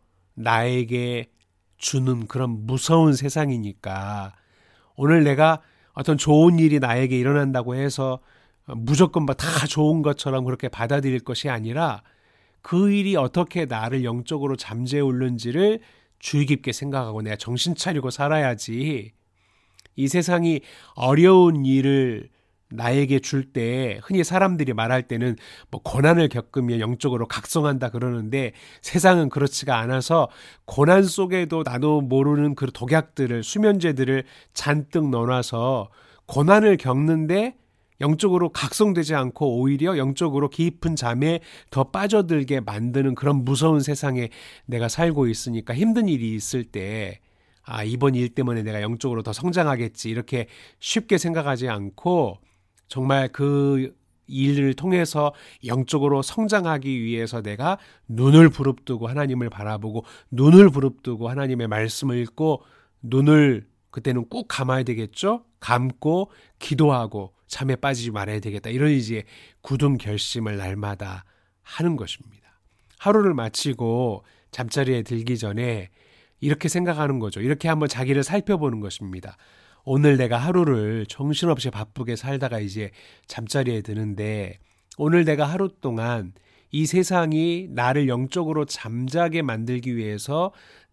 나에게 주는 그런 무서운 세상이니까 오늘 내가 어떤 좋은 일이 나에게 일어난다고 해서 무조건 다 좋은 것처럼 그렇게 받아들일 것이 아니라 그 일이 어떻게 나를 영적으로 잠재우는지를 주의 깊게 생각하고 내가 정신 차리고 살아야지. 이 세상이 어려운 일을 나에게 줄 때 흔히 사람들이 말할 때는 뭐 고난을 겪으면 영적으로 각성한다 그러는데 세상은 그렇지가 않아서 고난 속에도 나도 모르는 그 독약들을 수면제들을 잔뜩 넣어놔서 고난을 겪는데 영적으로 각성되지 않고 오히려 영적으로 깊은 잠에 더 빠져들게 만드는 그런 무서운 세상에 내가 살고 있으니까 힘든 일이 있을 때 아, 이번 일 때문에 내가 영적으로 더 성장하겠지 이렇게 쉽게 생각하지 않고 정말 그 일을 통해서 영적으로 성장하기 위해서 내가 눈을 부릅뜨고 하나님을 바라보고 눈을 부릅뜨고 하나님의 말씀을 읽고 눈을 그때는 꾹 감아야 되겠죠? 감고 기도하고 잠에 빠지지 말아야 되겠다. 이런 이제 굳은 결심을 날마다 하는 것입니다. 하루를 마치고 잠자리에 들기 전에 이렇게 생각하는 거죠. 이렇게 한번 자기를 살펴보는 것입니다. 오늘 내가 하루를 정신없이 바쁘게 살다가 이제 잠자리에 드는데 오늘 내가 하루 동안 이 세상이 나를 영적으로 잠자게 만들기 위해서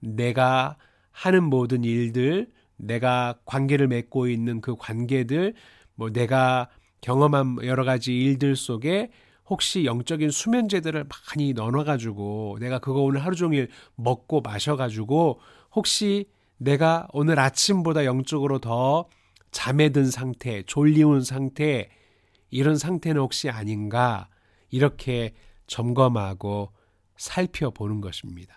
내가 하는 모든 일들, 내가 관계를 맺고 있는 그 관계들, 뭐 내가 경험한 여러 가지 일들 속에 혹시 영적인 수면제들을 많이 넣어가지고 내가 그거 오늘 하루 종일 먹고 마셔가지고 혹시 내가 오늘 아침보다 영적으로 더 잠에 든 상태, 졸리운 상태, 이런 상태는 혹시 아닌가 이렇게 점검하고 살펴보는 것입니다.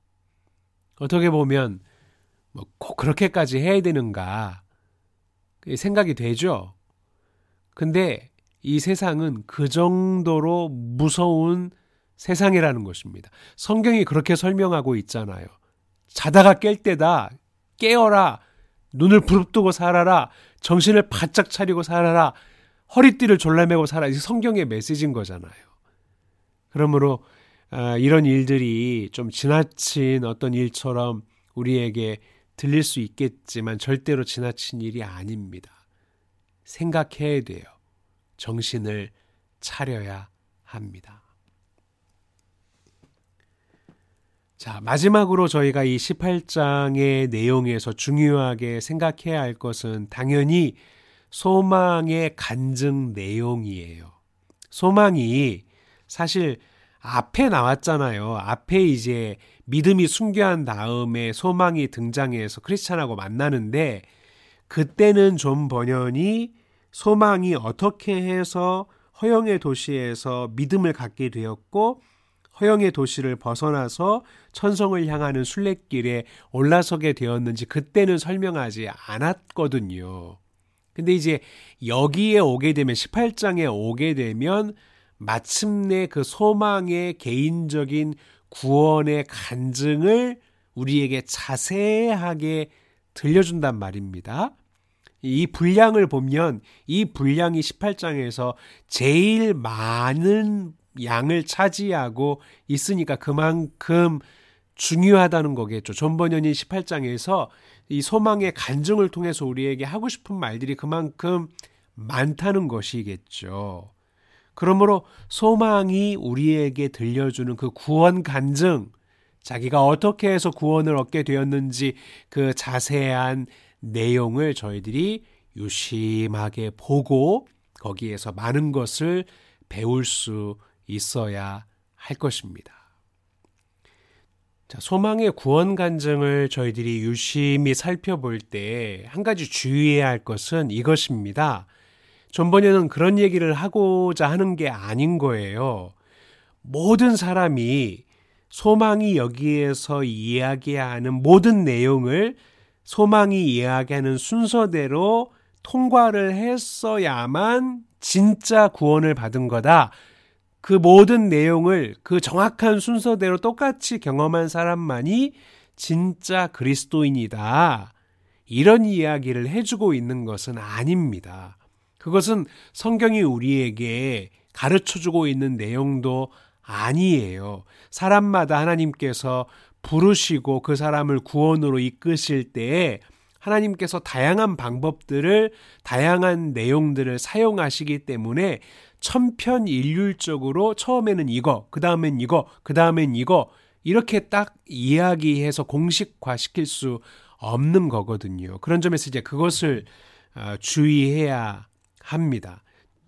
어떻게 보면 뭐 꼭 그렇게까지 해야 되는가 생각이 되죠. 근데 이 세상은 그 정도로 무서운 세상이라는 것입니다. 성경이 그렇게 설명하고 있잖아요. 자다가 깰 때다. 깨어라. 눈을 부릅뜨고 살아라. 정신을 바짝 차리고 살아라. 허리띠를 졸라매고 살아라. 이 성경의 메시지인 거잖아요. 그러므로 아, 이런 일들이 좀 지나친 어떤 일처럼 우리에게 들릴 수 있겠지만 절대로 지나친 일이 아닙니다. 생각해야 돼요. 정신을 차려야 합니다. 자, 마지막으로 저희가 이 십팔 장의 내용에서 중요하게 생각해야 할 것은 당연히 소망의 간증 내용이에요. 소망이 사실 앞에 나왔잖아요. 앞에 이제 믿음이 순교한 다음에 소망이 등장해서 크리스찬하고 만나는데 그때는 존 버년이 소망이 어떻게 해서 허영의 도시에서 믿음을 갖게 되었고 허영의 도시를 벗어나서 천성을 향하는 순례길에 올라서게 되었는지 그때는 설명하지 않았거든요. 근데 이제 여기에 오게 되면 십팔 장에 오게 되면 마침내 그 소망의 개인적인 구원의 간증을 우리에게 자세하게 들려준단 말입니다. 이 분량을 보면 이 분량이 십팔 장에서 제일 많은 양을 차지하고 있으니까 그만큼 중요하다는 거겠죠. 존 버년이 십팔 장에서 이 소망의 간증을 통해서 우리에게 하고 싶은 말들이 그만큼 많다는 것이겠죠. 그러므로 소망이 우리에게 들려주는 그 구원 간증, 자기가 어떻게 해서 구원을 얻게 되었는지 그 자세한 내용을 저희들이 유심하게 보고 거기에서 많은 것을 배울 수 있어야 할 것입니다. 자, 소망의 구원 간증을 저희들이 유심히 살펴볼 때 한 가지 주의해야 할 것은 이것입니다. 존 버년은 그런 얘기를 하고자 하는 게 아닌 거예요. 모든 사람이 소망이 여기에서 이야기하는 모든 내용을 소망이 이야기하는 순서대로 통과를 했어야만 진짜 구원을 받은 거다. 그 모든 내용을 그 정확한 순서대로 똑같이 경험한 사람만이 진짜 그리스도인이다. 이런 이야기를 해주고 있는 것은 아닙니다. 그것은 성경이 우리에게 가르쳐주고 있는 내용도 아니에요. 사람마다 하나님께서 부르시고 그 사람을 구원으로 이끄실 때에 하나님께서 다양한 방법들을, 다양한 내용들을 사용하시기 때문에 천편일률적으로 처음에는 이거, 그 다음엔 이거, 그 다음엔 이거 이렇게 딱 이야기해서 공식화시킬 수 없는 거거든요. 그런 점에서 이제 그것을 주의해야 합니다.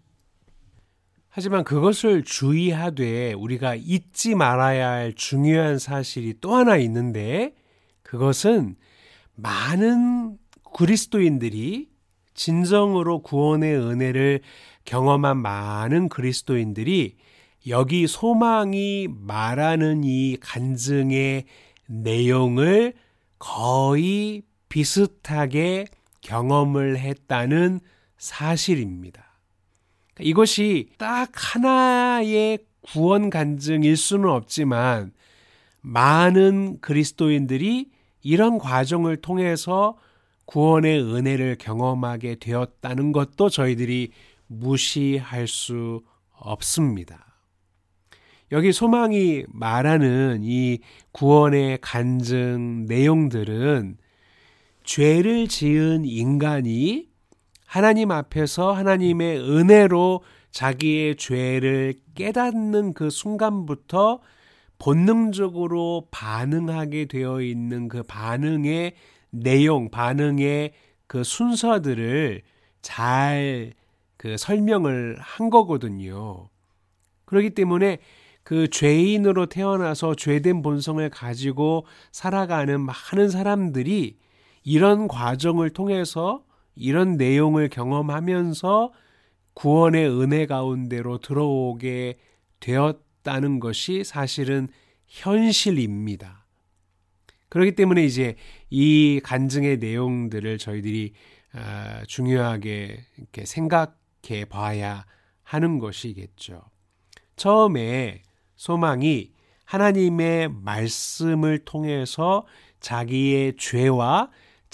하지만 그것을 주의하되 우리가 잊지 말아야 할 중요한 사실이 또 하나 있는데 그것은 많은 그리스도인들이 진정으로 구원의 은혜를 경험한 많은 그리스도인들이 여기 소망이 말하는 이 간증의 내용을 거의 비슷하게 경험을 했다는 사실입니다. 이것이 딱 하나의 구원 간증일 수는 없지만 많은 그리스도인들이 이런 과정을 통해서 구원의 은혜를 경험하게 되었다는 것도 저희들이 무시할 수 없습니다. 여기 소망이 말하는 이 구원의 간증 내용들은 죄를 지은 인간이 하나님 앞에서 하나님의 은혜로 자기의 죄를 깨닫는 그 순간부터 본능적으로 반응하게 되어 있는 그 반응의 내용, 반응의 그 순서들을 잘 그 설명을 한 거거든요. 그렇기 때문에 그 죄인으로 태어나서 죄된 본성을 가지고 살아가는 많은 사람들이 이런 과정을 통해서 이런 내용을 경험하면서 구원의 은혜 가운데로 들어오게 되었다는 것이 사실은 현실입니다. 그렇기 때문에 이제 이 간증의 내용들을 저희들이 중요하게 이렇게 생각해 봐야 하는 것이겠죠. 처음에 소망이 하나님의 말씀을 통해서 자기의 죄와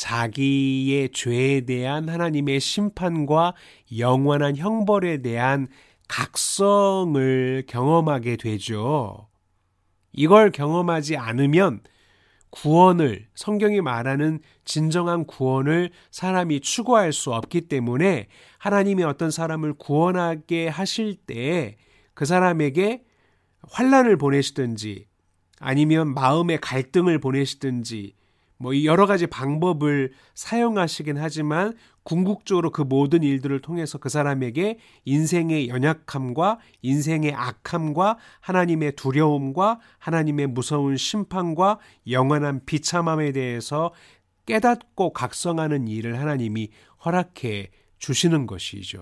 자기의 죄에 대한 하나님의 심판과 영원한 형벌에 대한 각성을 경험하게 되죠. 이걸 경험하지 않으면 구원을, 성경이 말하는 진정한 구원을 사람이 추구할 수 없기 때문에 하나님이 어떤 사람을 구원하게 하실 때 그 사람에게 환난을 보내시든지 아니면 마음의 갈등을 보내시든지 뭐 여러 가지 방법을 사용하시긴 하지만 궁극적으로 그 모든 일들을 통해서 그 사람에게 인생의 연약함과 인생의 악함과 하나님의 두려움과 하나님의 무서운 심판과 영원한 비참함에 대해서 깨닫고 각성하는 일을 하나님이 허락해 주시는 것이죠.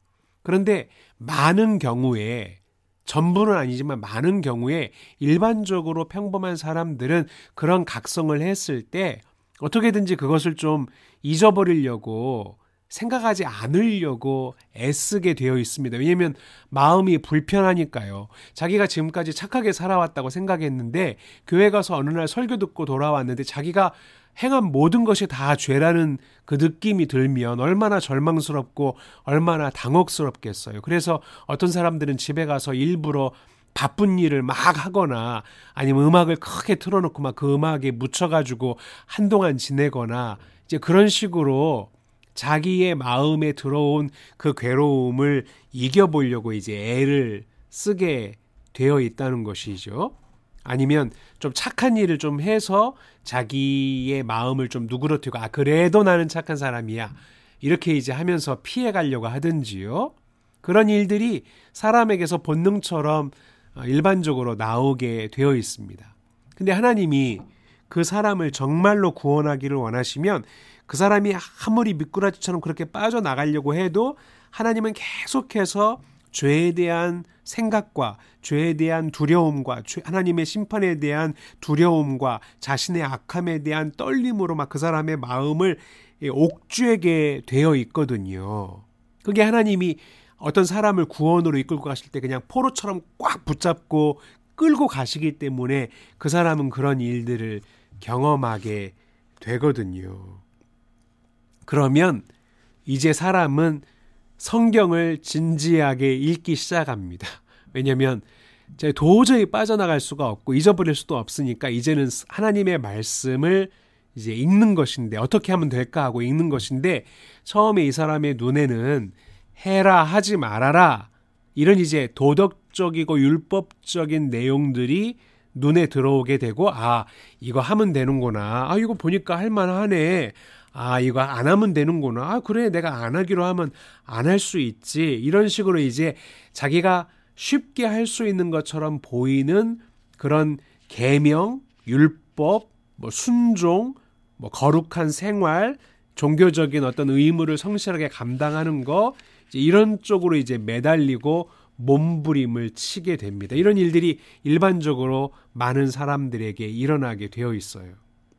그런데 많은 경우에, 전부는 아니지만 많은 경우에 일반적으로 평범한 사람들은 그런 각성을 했을 때 어떻게든지 그것을 좀 잊어버리려고, 생각하지 않으려고 애쓰게 되어 있습니다. 왜냐하면 마음이 불편하니까요. 자기가 지금까지 착하게 살아왔다고 생각했는데 교회 가서 어느 날 설교 듣고 돌아왔는데 자기가 행한 모든 것이 다 죄라는 그 느낌이 들면 얼마나 절망스럽고 얼마나 당혹스럽겠어요. 그래서 어떤 사람들은 집에 가서 일부러 바쁜 일을 막 하거나 아니면 음악을 크게 틀어놓고 막 그 음악에 묻혀가지고 한동안 지내거나 이제 그런 식으로 자기의 마음에 들어온 그 괴로움을 이겨보려고 이제 애를 쓰게 되어 있다는 것이죠. 아니면 좀 착한 일을 좀 해서 자기의 마음을 좀 누그러뜨리고 아 그래도 나는 착한 사람이야 이렇게 이제 하면서 피해가려고 하든지요. 그런 일들이 사람에게서 본능처럼 일반적으로 나오게 되어 있습니다. 근데 하나님이 그 사람을 정말로 구원하기를 원하시면 그 사람이 아무리 미꾸라지처럼 그렇게 빠져나가려고 해도 하나님은 계속해서 죄에 대한 생각과 죄에 대한 두려움과 하나님의 심판에 대한 두려움과 자신의 악함에 대한 떨림으로 막 그 사람의 마음을 옥죄게 되어 있거든요. 그게 하나님이 어떤 사람을 구원으로 이끌고 가실 때 그냥 포로처럼 꽉 붙잡고 끌고 가시기 때문에 그 사람은 그런 일들을 경험하게 되거든요. 그러면 이제 사람은 성경을 진지하게 읽기 시작합니다. 왜냐하면 도저히 빠져나갈 수가 없고 잊어버릴 수도 없으니까 이제는 하나님의 말씀을 이제 읽는 것인데 어떻게 하면 될까 하고 읽는 것인데 처음에 이 사람의 눈에는 해라 하지 말아라 이런 이제 도덕적이고 율법적인 내용들이 눈에 들어오게 되고 아 이거 하면 되는구나. 아 이거 보니까 할만하네. 아 이거 안 하면 되는구나. 아 그래 내가 안 하기로 하면 안 할 수 있지. 이런 식으로 이제 자기가 쉽게 할 수 있는 것처럼 보이는 그런 계명, 율법, 뭐 순종, 뭐 거룩한 생활, 종교적인 어떤 의무를 성실하게 감당하는 거 이제 이런 쪽으로 이제 매달리고 몸부림을 치게 됩니다. 이런 일들이 일반적으로 많은 사람들에게 일어나게 되어 있어요.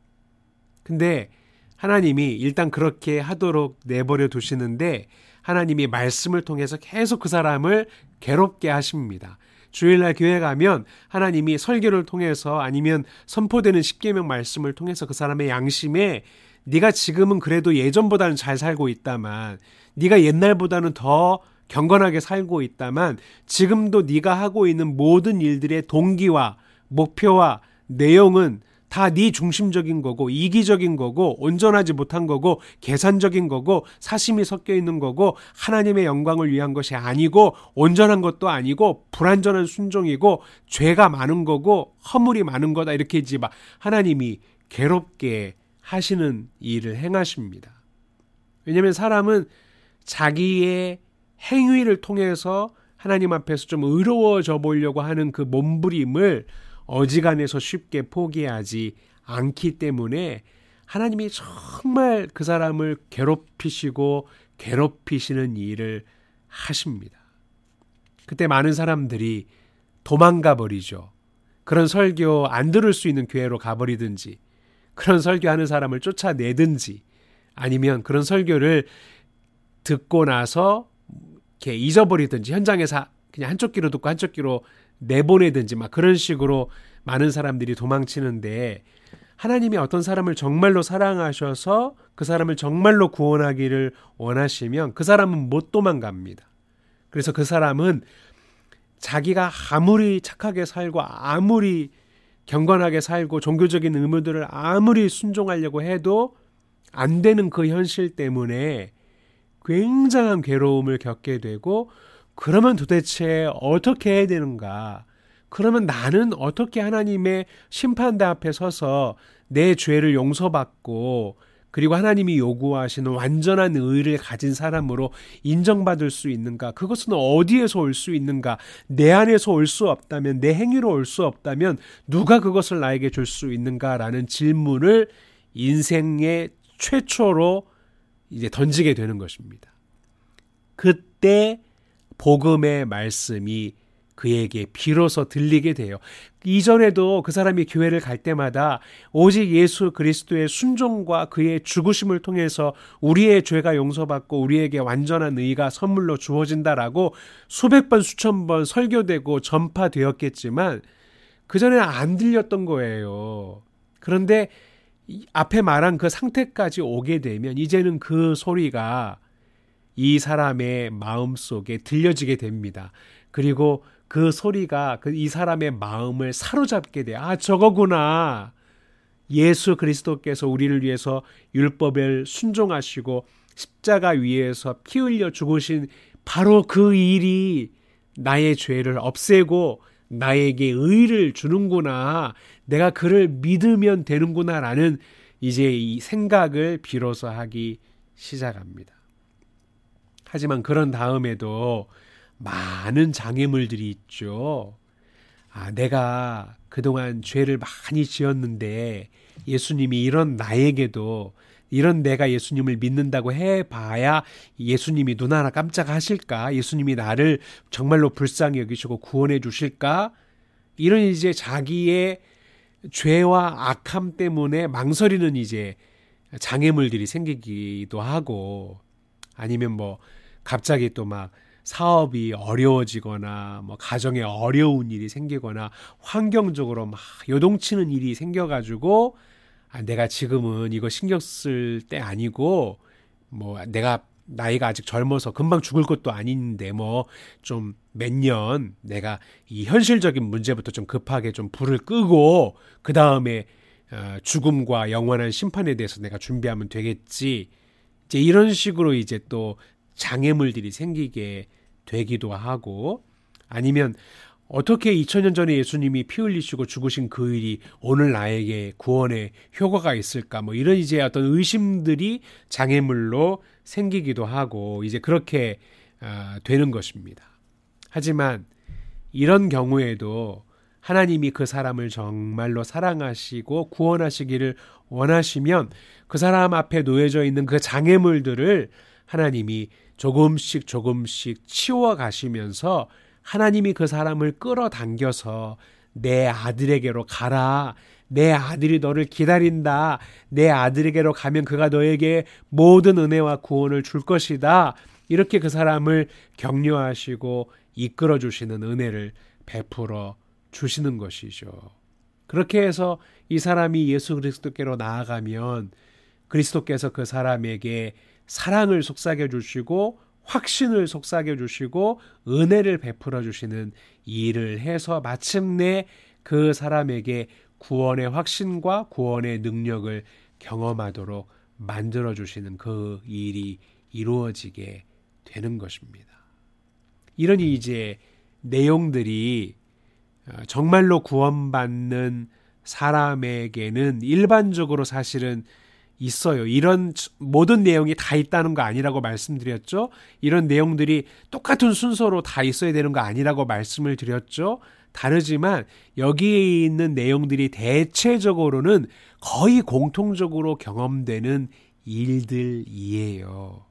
근데 하나님이 일단 그렇게 하도록 내버려 두시는데 하나님이 말씀을 통해서 계속 그 사람을 괴롭게 하십니다. 주일날 교회 가면 하나님이 설교를 통해서 아니면 선포되는 십계명 말씀을 통해서 그 사람의 양심에 네가 지금은 그래도 예전보다는 잘 살고 있다만 네가 옛날보다는 더 경건하게 살고 있다만 지금도 네가 하고 있는 모든 일들의 동기와 목표와 내용은 다 네 중심적인 거고 이기적인 거고 온전하지 못한 거고 계산적인 거고 사심이 섞여 있는 거고 하나님의 영광을 위한 것이 아니고 온전한 것도 아니고 불완전한 순종이고 죄가 많은 거고 허물이 많은 거다 이렇게 이제 막 하나님이 괴롭게 하시는 일을 행하십니다. 왜냐하면 사람은 자기의 행위를 통해서 하나님 앞에서 좀 의로워져 보려고 하는 그 몸부림을 어지간해서 쉽게 포기하지 않기 때문에 하나님이 정말 그 사람을 괴롭히시고 괴롭히시는 일을 하십니다. 그때 많은 사람들이 도망가 버리죠. 그런 설교 안 들을 수 있는 교회로 가버리든지 그런 설교하는 사람을 쫓아내든지 아니면 그런 설교를 듣고 나서 이렇게 잊어버리든지 현장에서 그냥 한쪽 귀로 듣고 한쪽 귀로 내보내든지 막 그런 식으로 많은 사람들이 도망치는데, 하나님이 어떤 사람을 정말로 사랑하셔서 그 사람을 정말로 구원하기를 원하시면 그 사람은 못 도망갑니다. 그래서 그 사람은 자기가 아무리 착하게 살고 아무리 경건하게 살고 종교적인 의무들을 아무리 순종하려고 해도 안 되는 그 현실 때문에 굉장한 괴로움을 겪게 되고, 그러면 도대체 어떻게 해야 되는가? 그러면 나는 어떻게 하나님의 심판대 앞에 서서 내 죄를 용서받고, 그리고 하나님이 요구하시는 완전한 의를 가진 사람으로 인정받을 수 있는가? 그것은 어디에서 올 수 있는가? 내 안에서 올 수 없다면, 내 행위로 올 수 없다면 누가 그것을 나에게 줄 수 있는가라는 질문을 인생의 최초로 이제 던지게 되는 것입니다. 그때 복음의 말씀이 그에게 비로소 들리게 돼요. 이전에도 그 사람이 교회를 갈 때마다 오직 예수 그리스도의 순종과 그의 죽으심을 통해서 우리의 죄가 용서받고 우리에게 완전한 의가 선물로 주어진다라고 수백 번 수천 번 설교되고 전파되었겠지만 그전에는 안 들렸던 거예요. 그런데 앞에 말한 그 상태까지 오게 되면 이제는 그 소리가 이 사람의 마음속에 들려지게 됩니다. 그리고 그 소리가 이 사람의 마음을 사로잡게 돼요. 아, 저거구나. 예수 그리스도께서 우리를 위해서 율법을 순종하시고 십자가 위에서 피 흘려 죽으신 바로 그 일이 나의 죄를 없애고 나에게 의를 주는구나. 내가 그를 믿으면 되는구나라는 이제 이 생각을 비로소 하기 시작합니다. 하지만 그런 다음에도 많은 장애물들이 있죠. 아, 내가 그동안 죄를 많이 지었는데 예수님이 이런 나에게도, 이런 내가 예수님을 믿는다고 해봐야 예수님이 눈 하나 깜짝 하실까? 예수님이 나를 정말로 불쌍히 여기시고 구원해 주실까? 이런 이제 자기의 죄와 악함 때문에 망설이는 이제 장애물들이 생기기도 하고, 아니면 뭐 갑자기 또 막 사업이 어려워지거나 뭐 가정에 어려운 일이 생기거나 환경적으로 막 요동치는 일이 생겨가지고, 아, 내가 지금은 이거 신경 쓸 때 아니고, 뭐 내가 나이가 아직 젊어서 금방 죽을 것도 아닌데 뭐 좀 몇 년 내가 이 현실적인 문제부터 좀 급하게 좀 불을 끄고 그 다음에 어, 죽음과 영원한 심판에 대해서 내가 준비하면 되겠지. 이제 이런 식으로 이제 또 장애물들이 생기게 되기도 하고, 아니면 어떻게 이천 년 전에 예수님이 피 흘리시고 죽으신 그 일이 오늘 나에게 구원의 효과가 있을까, 뭐 이런 이제 어떤 의심들이 장애물로 생기기도 하고 이제 그렇게 어, 되는 것입니다. 하지만 이런 경우에도 하나님이 그 사람을 정말로 사랑하시고 구원하시기를 원하시면 그 사람 앞에 놓여져 있는 그 장애물들을 하나님이 조금씩 조금씩 치워 가시면서 하나님이 그 사람을 끌어당겨서 내 아들에게로 가라. 내 아들이 너를 기다린다. 내 아들에게로 가면 그가 너에게 모든 은혜와 구원을 줄 것이다. 이렇게 그 사람을 격려하시고 이끌어 주시는 은혜를 베풀어 주시는 것이죠. 그렇게 해서 이 사람이 예수 그리스도께로 나아가면 그리스도께서 그 사람에게 사랑을 속삭여 주시고 확신을 속삭여 주시고 은혜를 베풀어 주시는 일을 해서 마침내 그 사람에게 구원의 확신과 구원의 능력을 경험하도록 만들어 주시는 그 일이 이루어지게 되는 것입니다. 이런 이제 내용들이 정말로 구원받는 사람에게는 일반적으로 사실은 있어요. 이런 모든 내용이 다 있다는 거 아니라고 말씀드렸죠. 이런 내용들이 똑같은 순서로 다 있어야 되는 거 아니라고 말씀을 드렸죠. 다르지만 여기에 있는 내용들이 대체적으로는 거의 공통적으로 경험되는 일들이에요.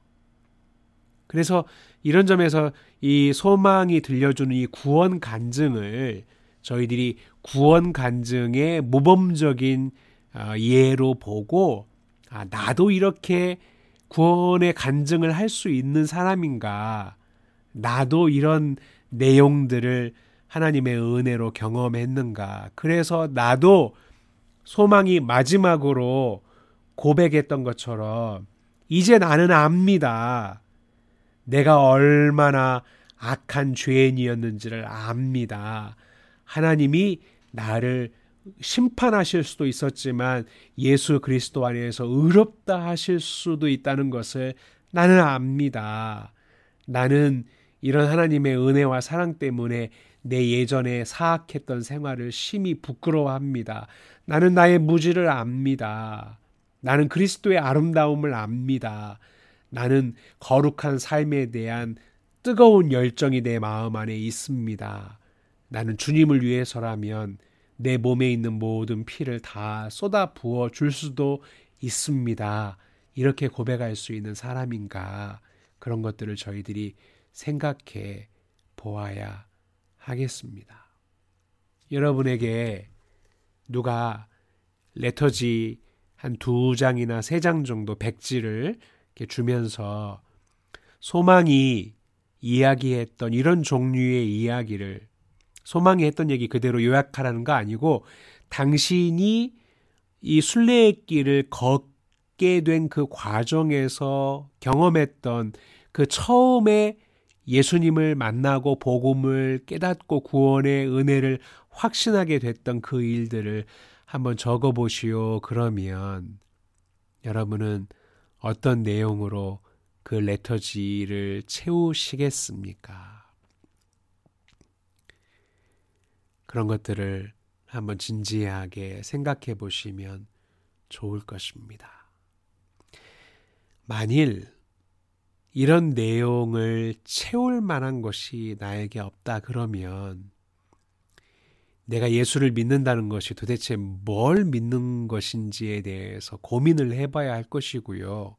그래서 이런 점에서 이 소망이 들려주는 이 구원 간증을 저희들이 구원 간증의 모범적인 예로 보고, 아, 나도 이렇게 구원의 간증을 할 수 있는 사람인가? 나도 이런 내용들을 하나님의 은혜로 경험했는가. 그래서 나도 소망이 마지막으로 고백했던 것처럼 이제 나는 압니다. 내가 얼마나 악한 죄인이었는지를 압니다. 하나님이 나를 심판하실 수도 있었지만 예수 그리스도 안에서 의롭다 하실 수도 있다는 것을 나는 압니다. 나는 이런 하나님의 은혜와 사랑 때문에 내 예전에 사악했던 생활을 심히 부끄러워합니다. 나는 나의 무지를 압니다. 나는 그리스도의 아름다움을 압니다. 나는 거룩한 삶에 대한 뜨거운 열정이 내 마음 안에 있습니다. 나는 주님을 위해서라면 내 몸에 있는 모든 피를 다 쏟아 부어 줄 수도 있습니다. 이렇게 고백할 수 있는 사람인가? 그런 것들을 저희들이 생각해 보아야 하겠습니다. 여러분에게 누가 레터지 한 두 장이나 세 장 정도 백지를 이렇게 주면서 소망이 이야기했던 이런 종류의 이야기를, 소망이 했던 얘기 그대로 요약하라는 거 아니고 당신이 이 순례의 길을 걷게 된 그 과정에서 경험했던 그 처음에 예수님을 만나고 복음을 깨닫고 구원의 은혜를 확신하게 됐던 그 일들을 한번 적어보시오. 그러면 여러분은 어떤 내용으로 그 레터지를 채우시겠습니까? 그런 것들을 한번 진지하게 생각해 보시면 좋을 것입니다. 만일 이런 내용을 채울 만한 것이 나에게 없다 그러면 내가 예수를 믿는다는 것이 도대체 뭘 믿는 것인지에 대해서 고민을 해봐야 할 것이고요.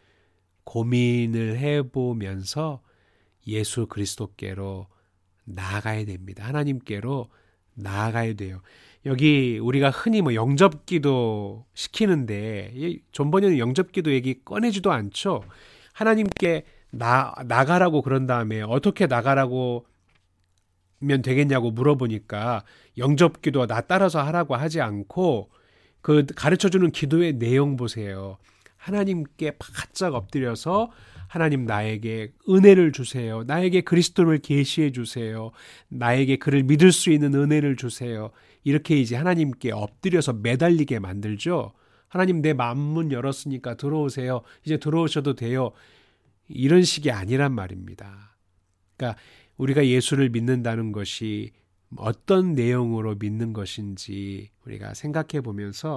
고민을 해보면서 예수 그리스도께로 나아가야 됩니다. 하나님께로 나아가야 돼요. 여기 우리가 흔히 뭐 영접기도 시키는데 존 번역은 영접기도 얘기 꺼내지도 않죠. 하나님께 나, 나가라고 그런 다음에 어떻게 나가라고 면 되겠냐고 물어보니까 영접기도 나 따라서 하라고 하지 않고 그 가르쳐주는 기도의 내용 보세요. 하나님께 바짝 엎드려서 하나님 나에게 은혜를 주세요. 나에게 그리스도를 계시해 주세요. 나에게 그를 믿을 수 있는 은혜를 주세요. 이렇게 이제 하나님께 엎드려서 매달리게 만들죠. 하나님 내 마음문 열었으니까 들어오세요. 이제 들어오셔도 돼요. 이런 식이 아니란 말입니다. 그러니까 우리가 예수를 믿는다는 것이 어떤 내용으로 믿는 것인지 우리가 생각해 보면서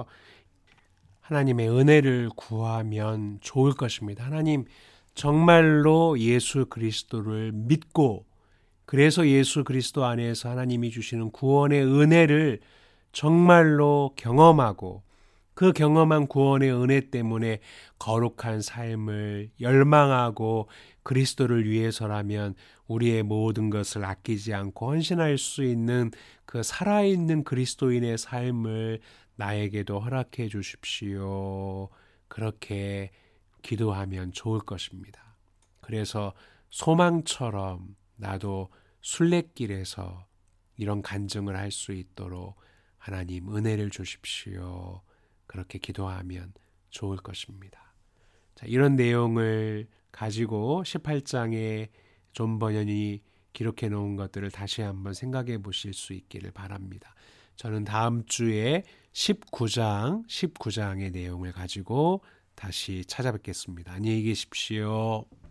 하나님의 은혜를 구하면 좋을 것입니다. 하나님 정말로 예수 그리스도를 믿고 그래서 예수 그리스도 안에서 하나님이 주시는 구원의 은혜를 정말로 경험하고 그 경험한 구원의 은혜 때문에 거룩한 삶을 열망하고 그리스도를 위해서라면 우리의 모든 것을 아끼지 않고 헌신할 수 있는 그 살아있는 그리스도인의 삶을 나에게도 허락해 주십시오. 그렇게 기도하면 좋을 것입니다. 그래서 소망처럼 나도 순례길에서 이런 간증을 할 수 있도록 하나님 은혜를 주십시오. 그렇게 기도하면 좋을 것입니다. 자, 이런 내용을 가지고 십팔 장에 존 번연이 기록해 놓은 것들을 다시 한번 생각해 보실 수 있기를 바랍니다. 저는 다음 주에 십구 장, 십구 장의 내용을 가지고 다시 찾아뵙겠습니다. 안녕히 계십시오.